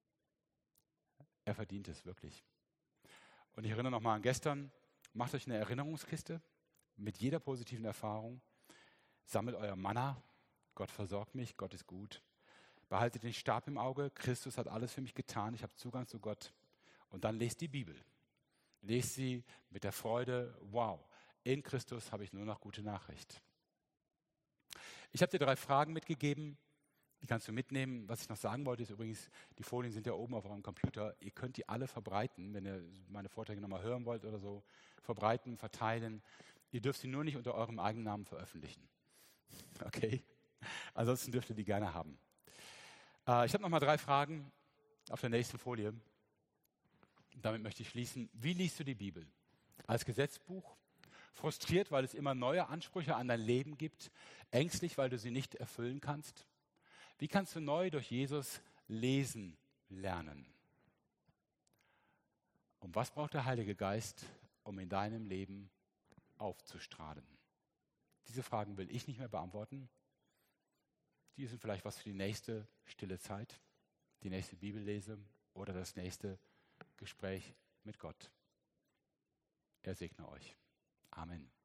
Er verdient es wirklich. Und ich erinnere nochmal an gestern, macht euch eine Erinnerungskiste mit jeder positiven Erfahrung. Sammelt euer Manna. Gott versorgt mich, Gott ist gut. Behaltet den Stab im Auge. Christus hat alles für mich getan. Ich habe Zugang zu Gott. Und dann lest die Bibel. Lest sie mit der Freude, wow, in Christus habe ich nur noch gute Nachricht. Ich habe dir drei Fragen mitgegeben. Die kannst du mitnehmen. Was ich noch sagen wollte, ist übrigens, die Folien sind ja oben auf eurem Computer. Ihr könnt die alle verbreiten, wenn ihr meine Vorträge nochmal hören wollt oder so. Verbreiten, verteilen. Ihr dürft sie nur nicht unter eurem eigenen Namen veröffentlichen. Okay? Ansonsten dürft ihr die gerne haben. Äh, ich habe nochmal drei Fragen auf der nächsten Folie. Damit möchte ich schließen. Wie liest du die Bibel? Als Gesetzbuch? Frustriert, weil es immer neue Ansprüche an dein Leben gibt? Ängstlich, weil du sie nicht erfüllen kannst? Wie kannst du neu durch Jesus lesen lernen? Und was braucht der Heilige Geist, um in deinem Leben aufzustrahlen? Diese Fragen will ich nicht mehr beantworten. Die sind vielleicht was für die nächste stille Zeit, die nächste Bibellese oder das nächste Gespräch mit Gott. Er segne euch. Amen.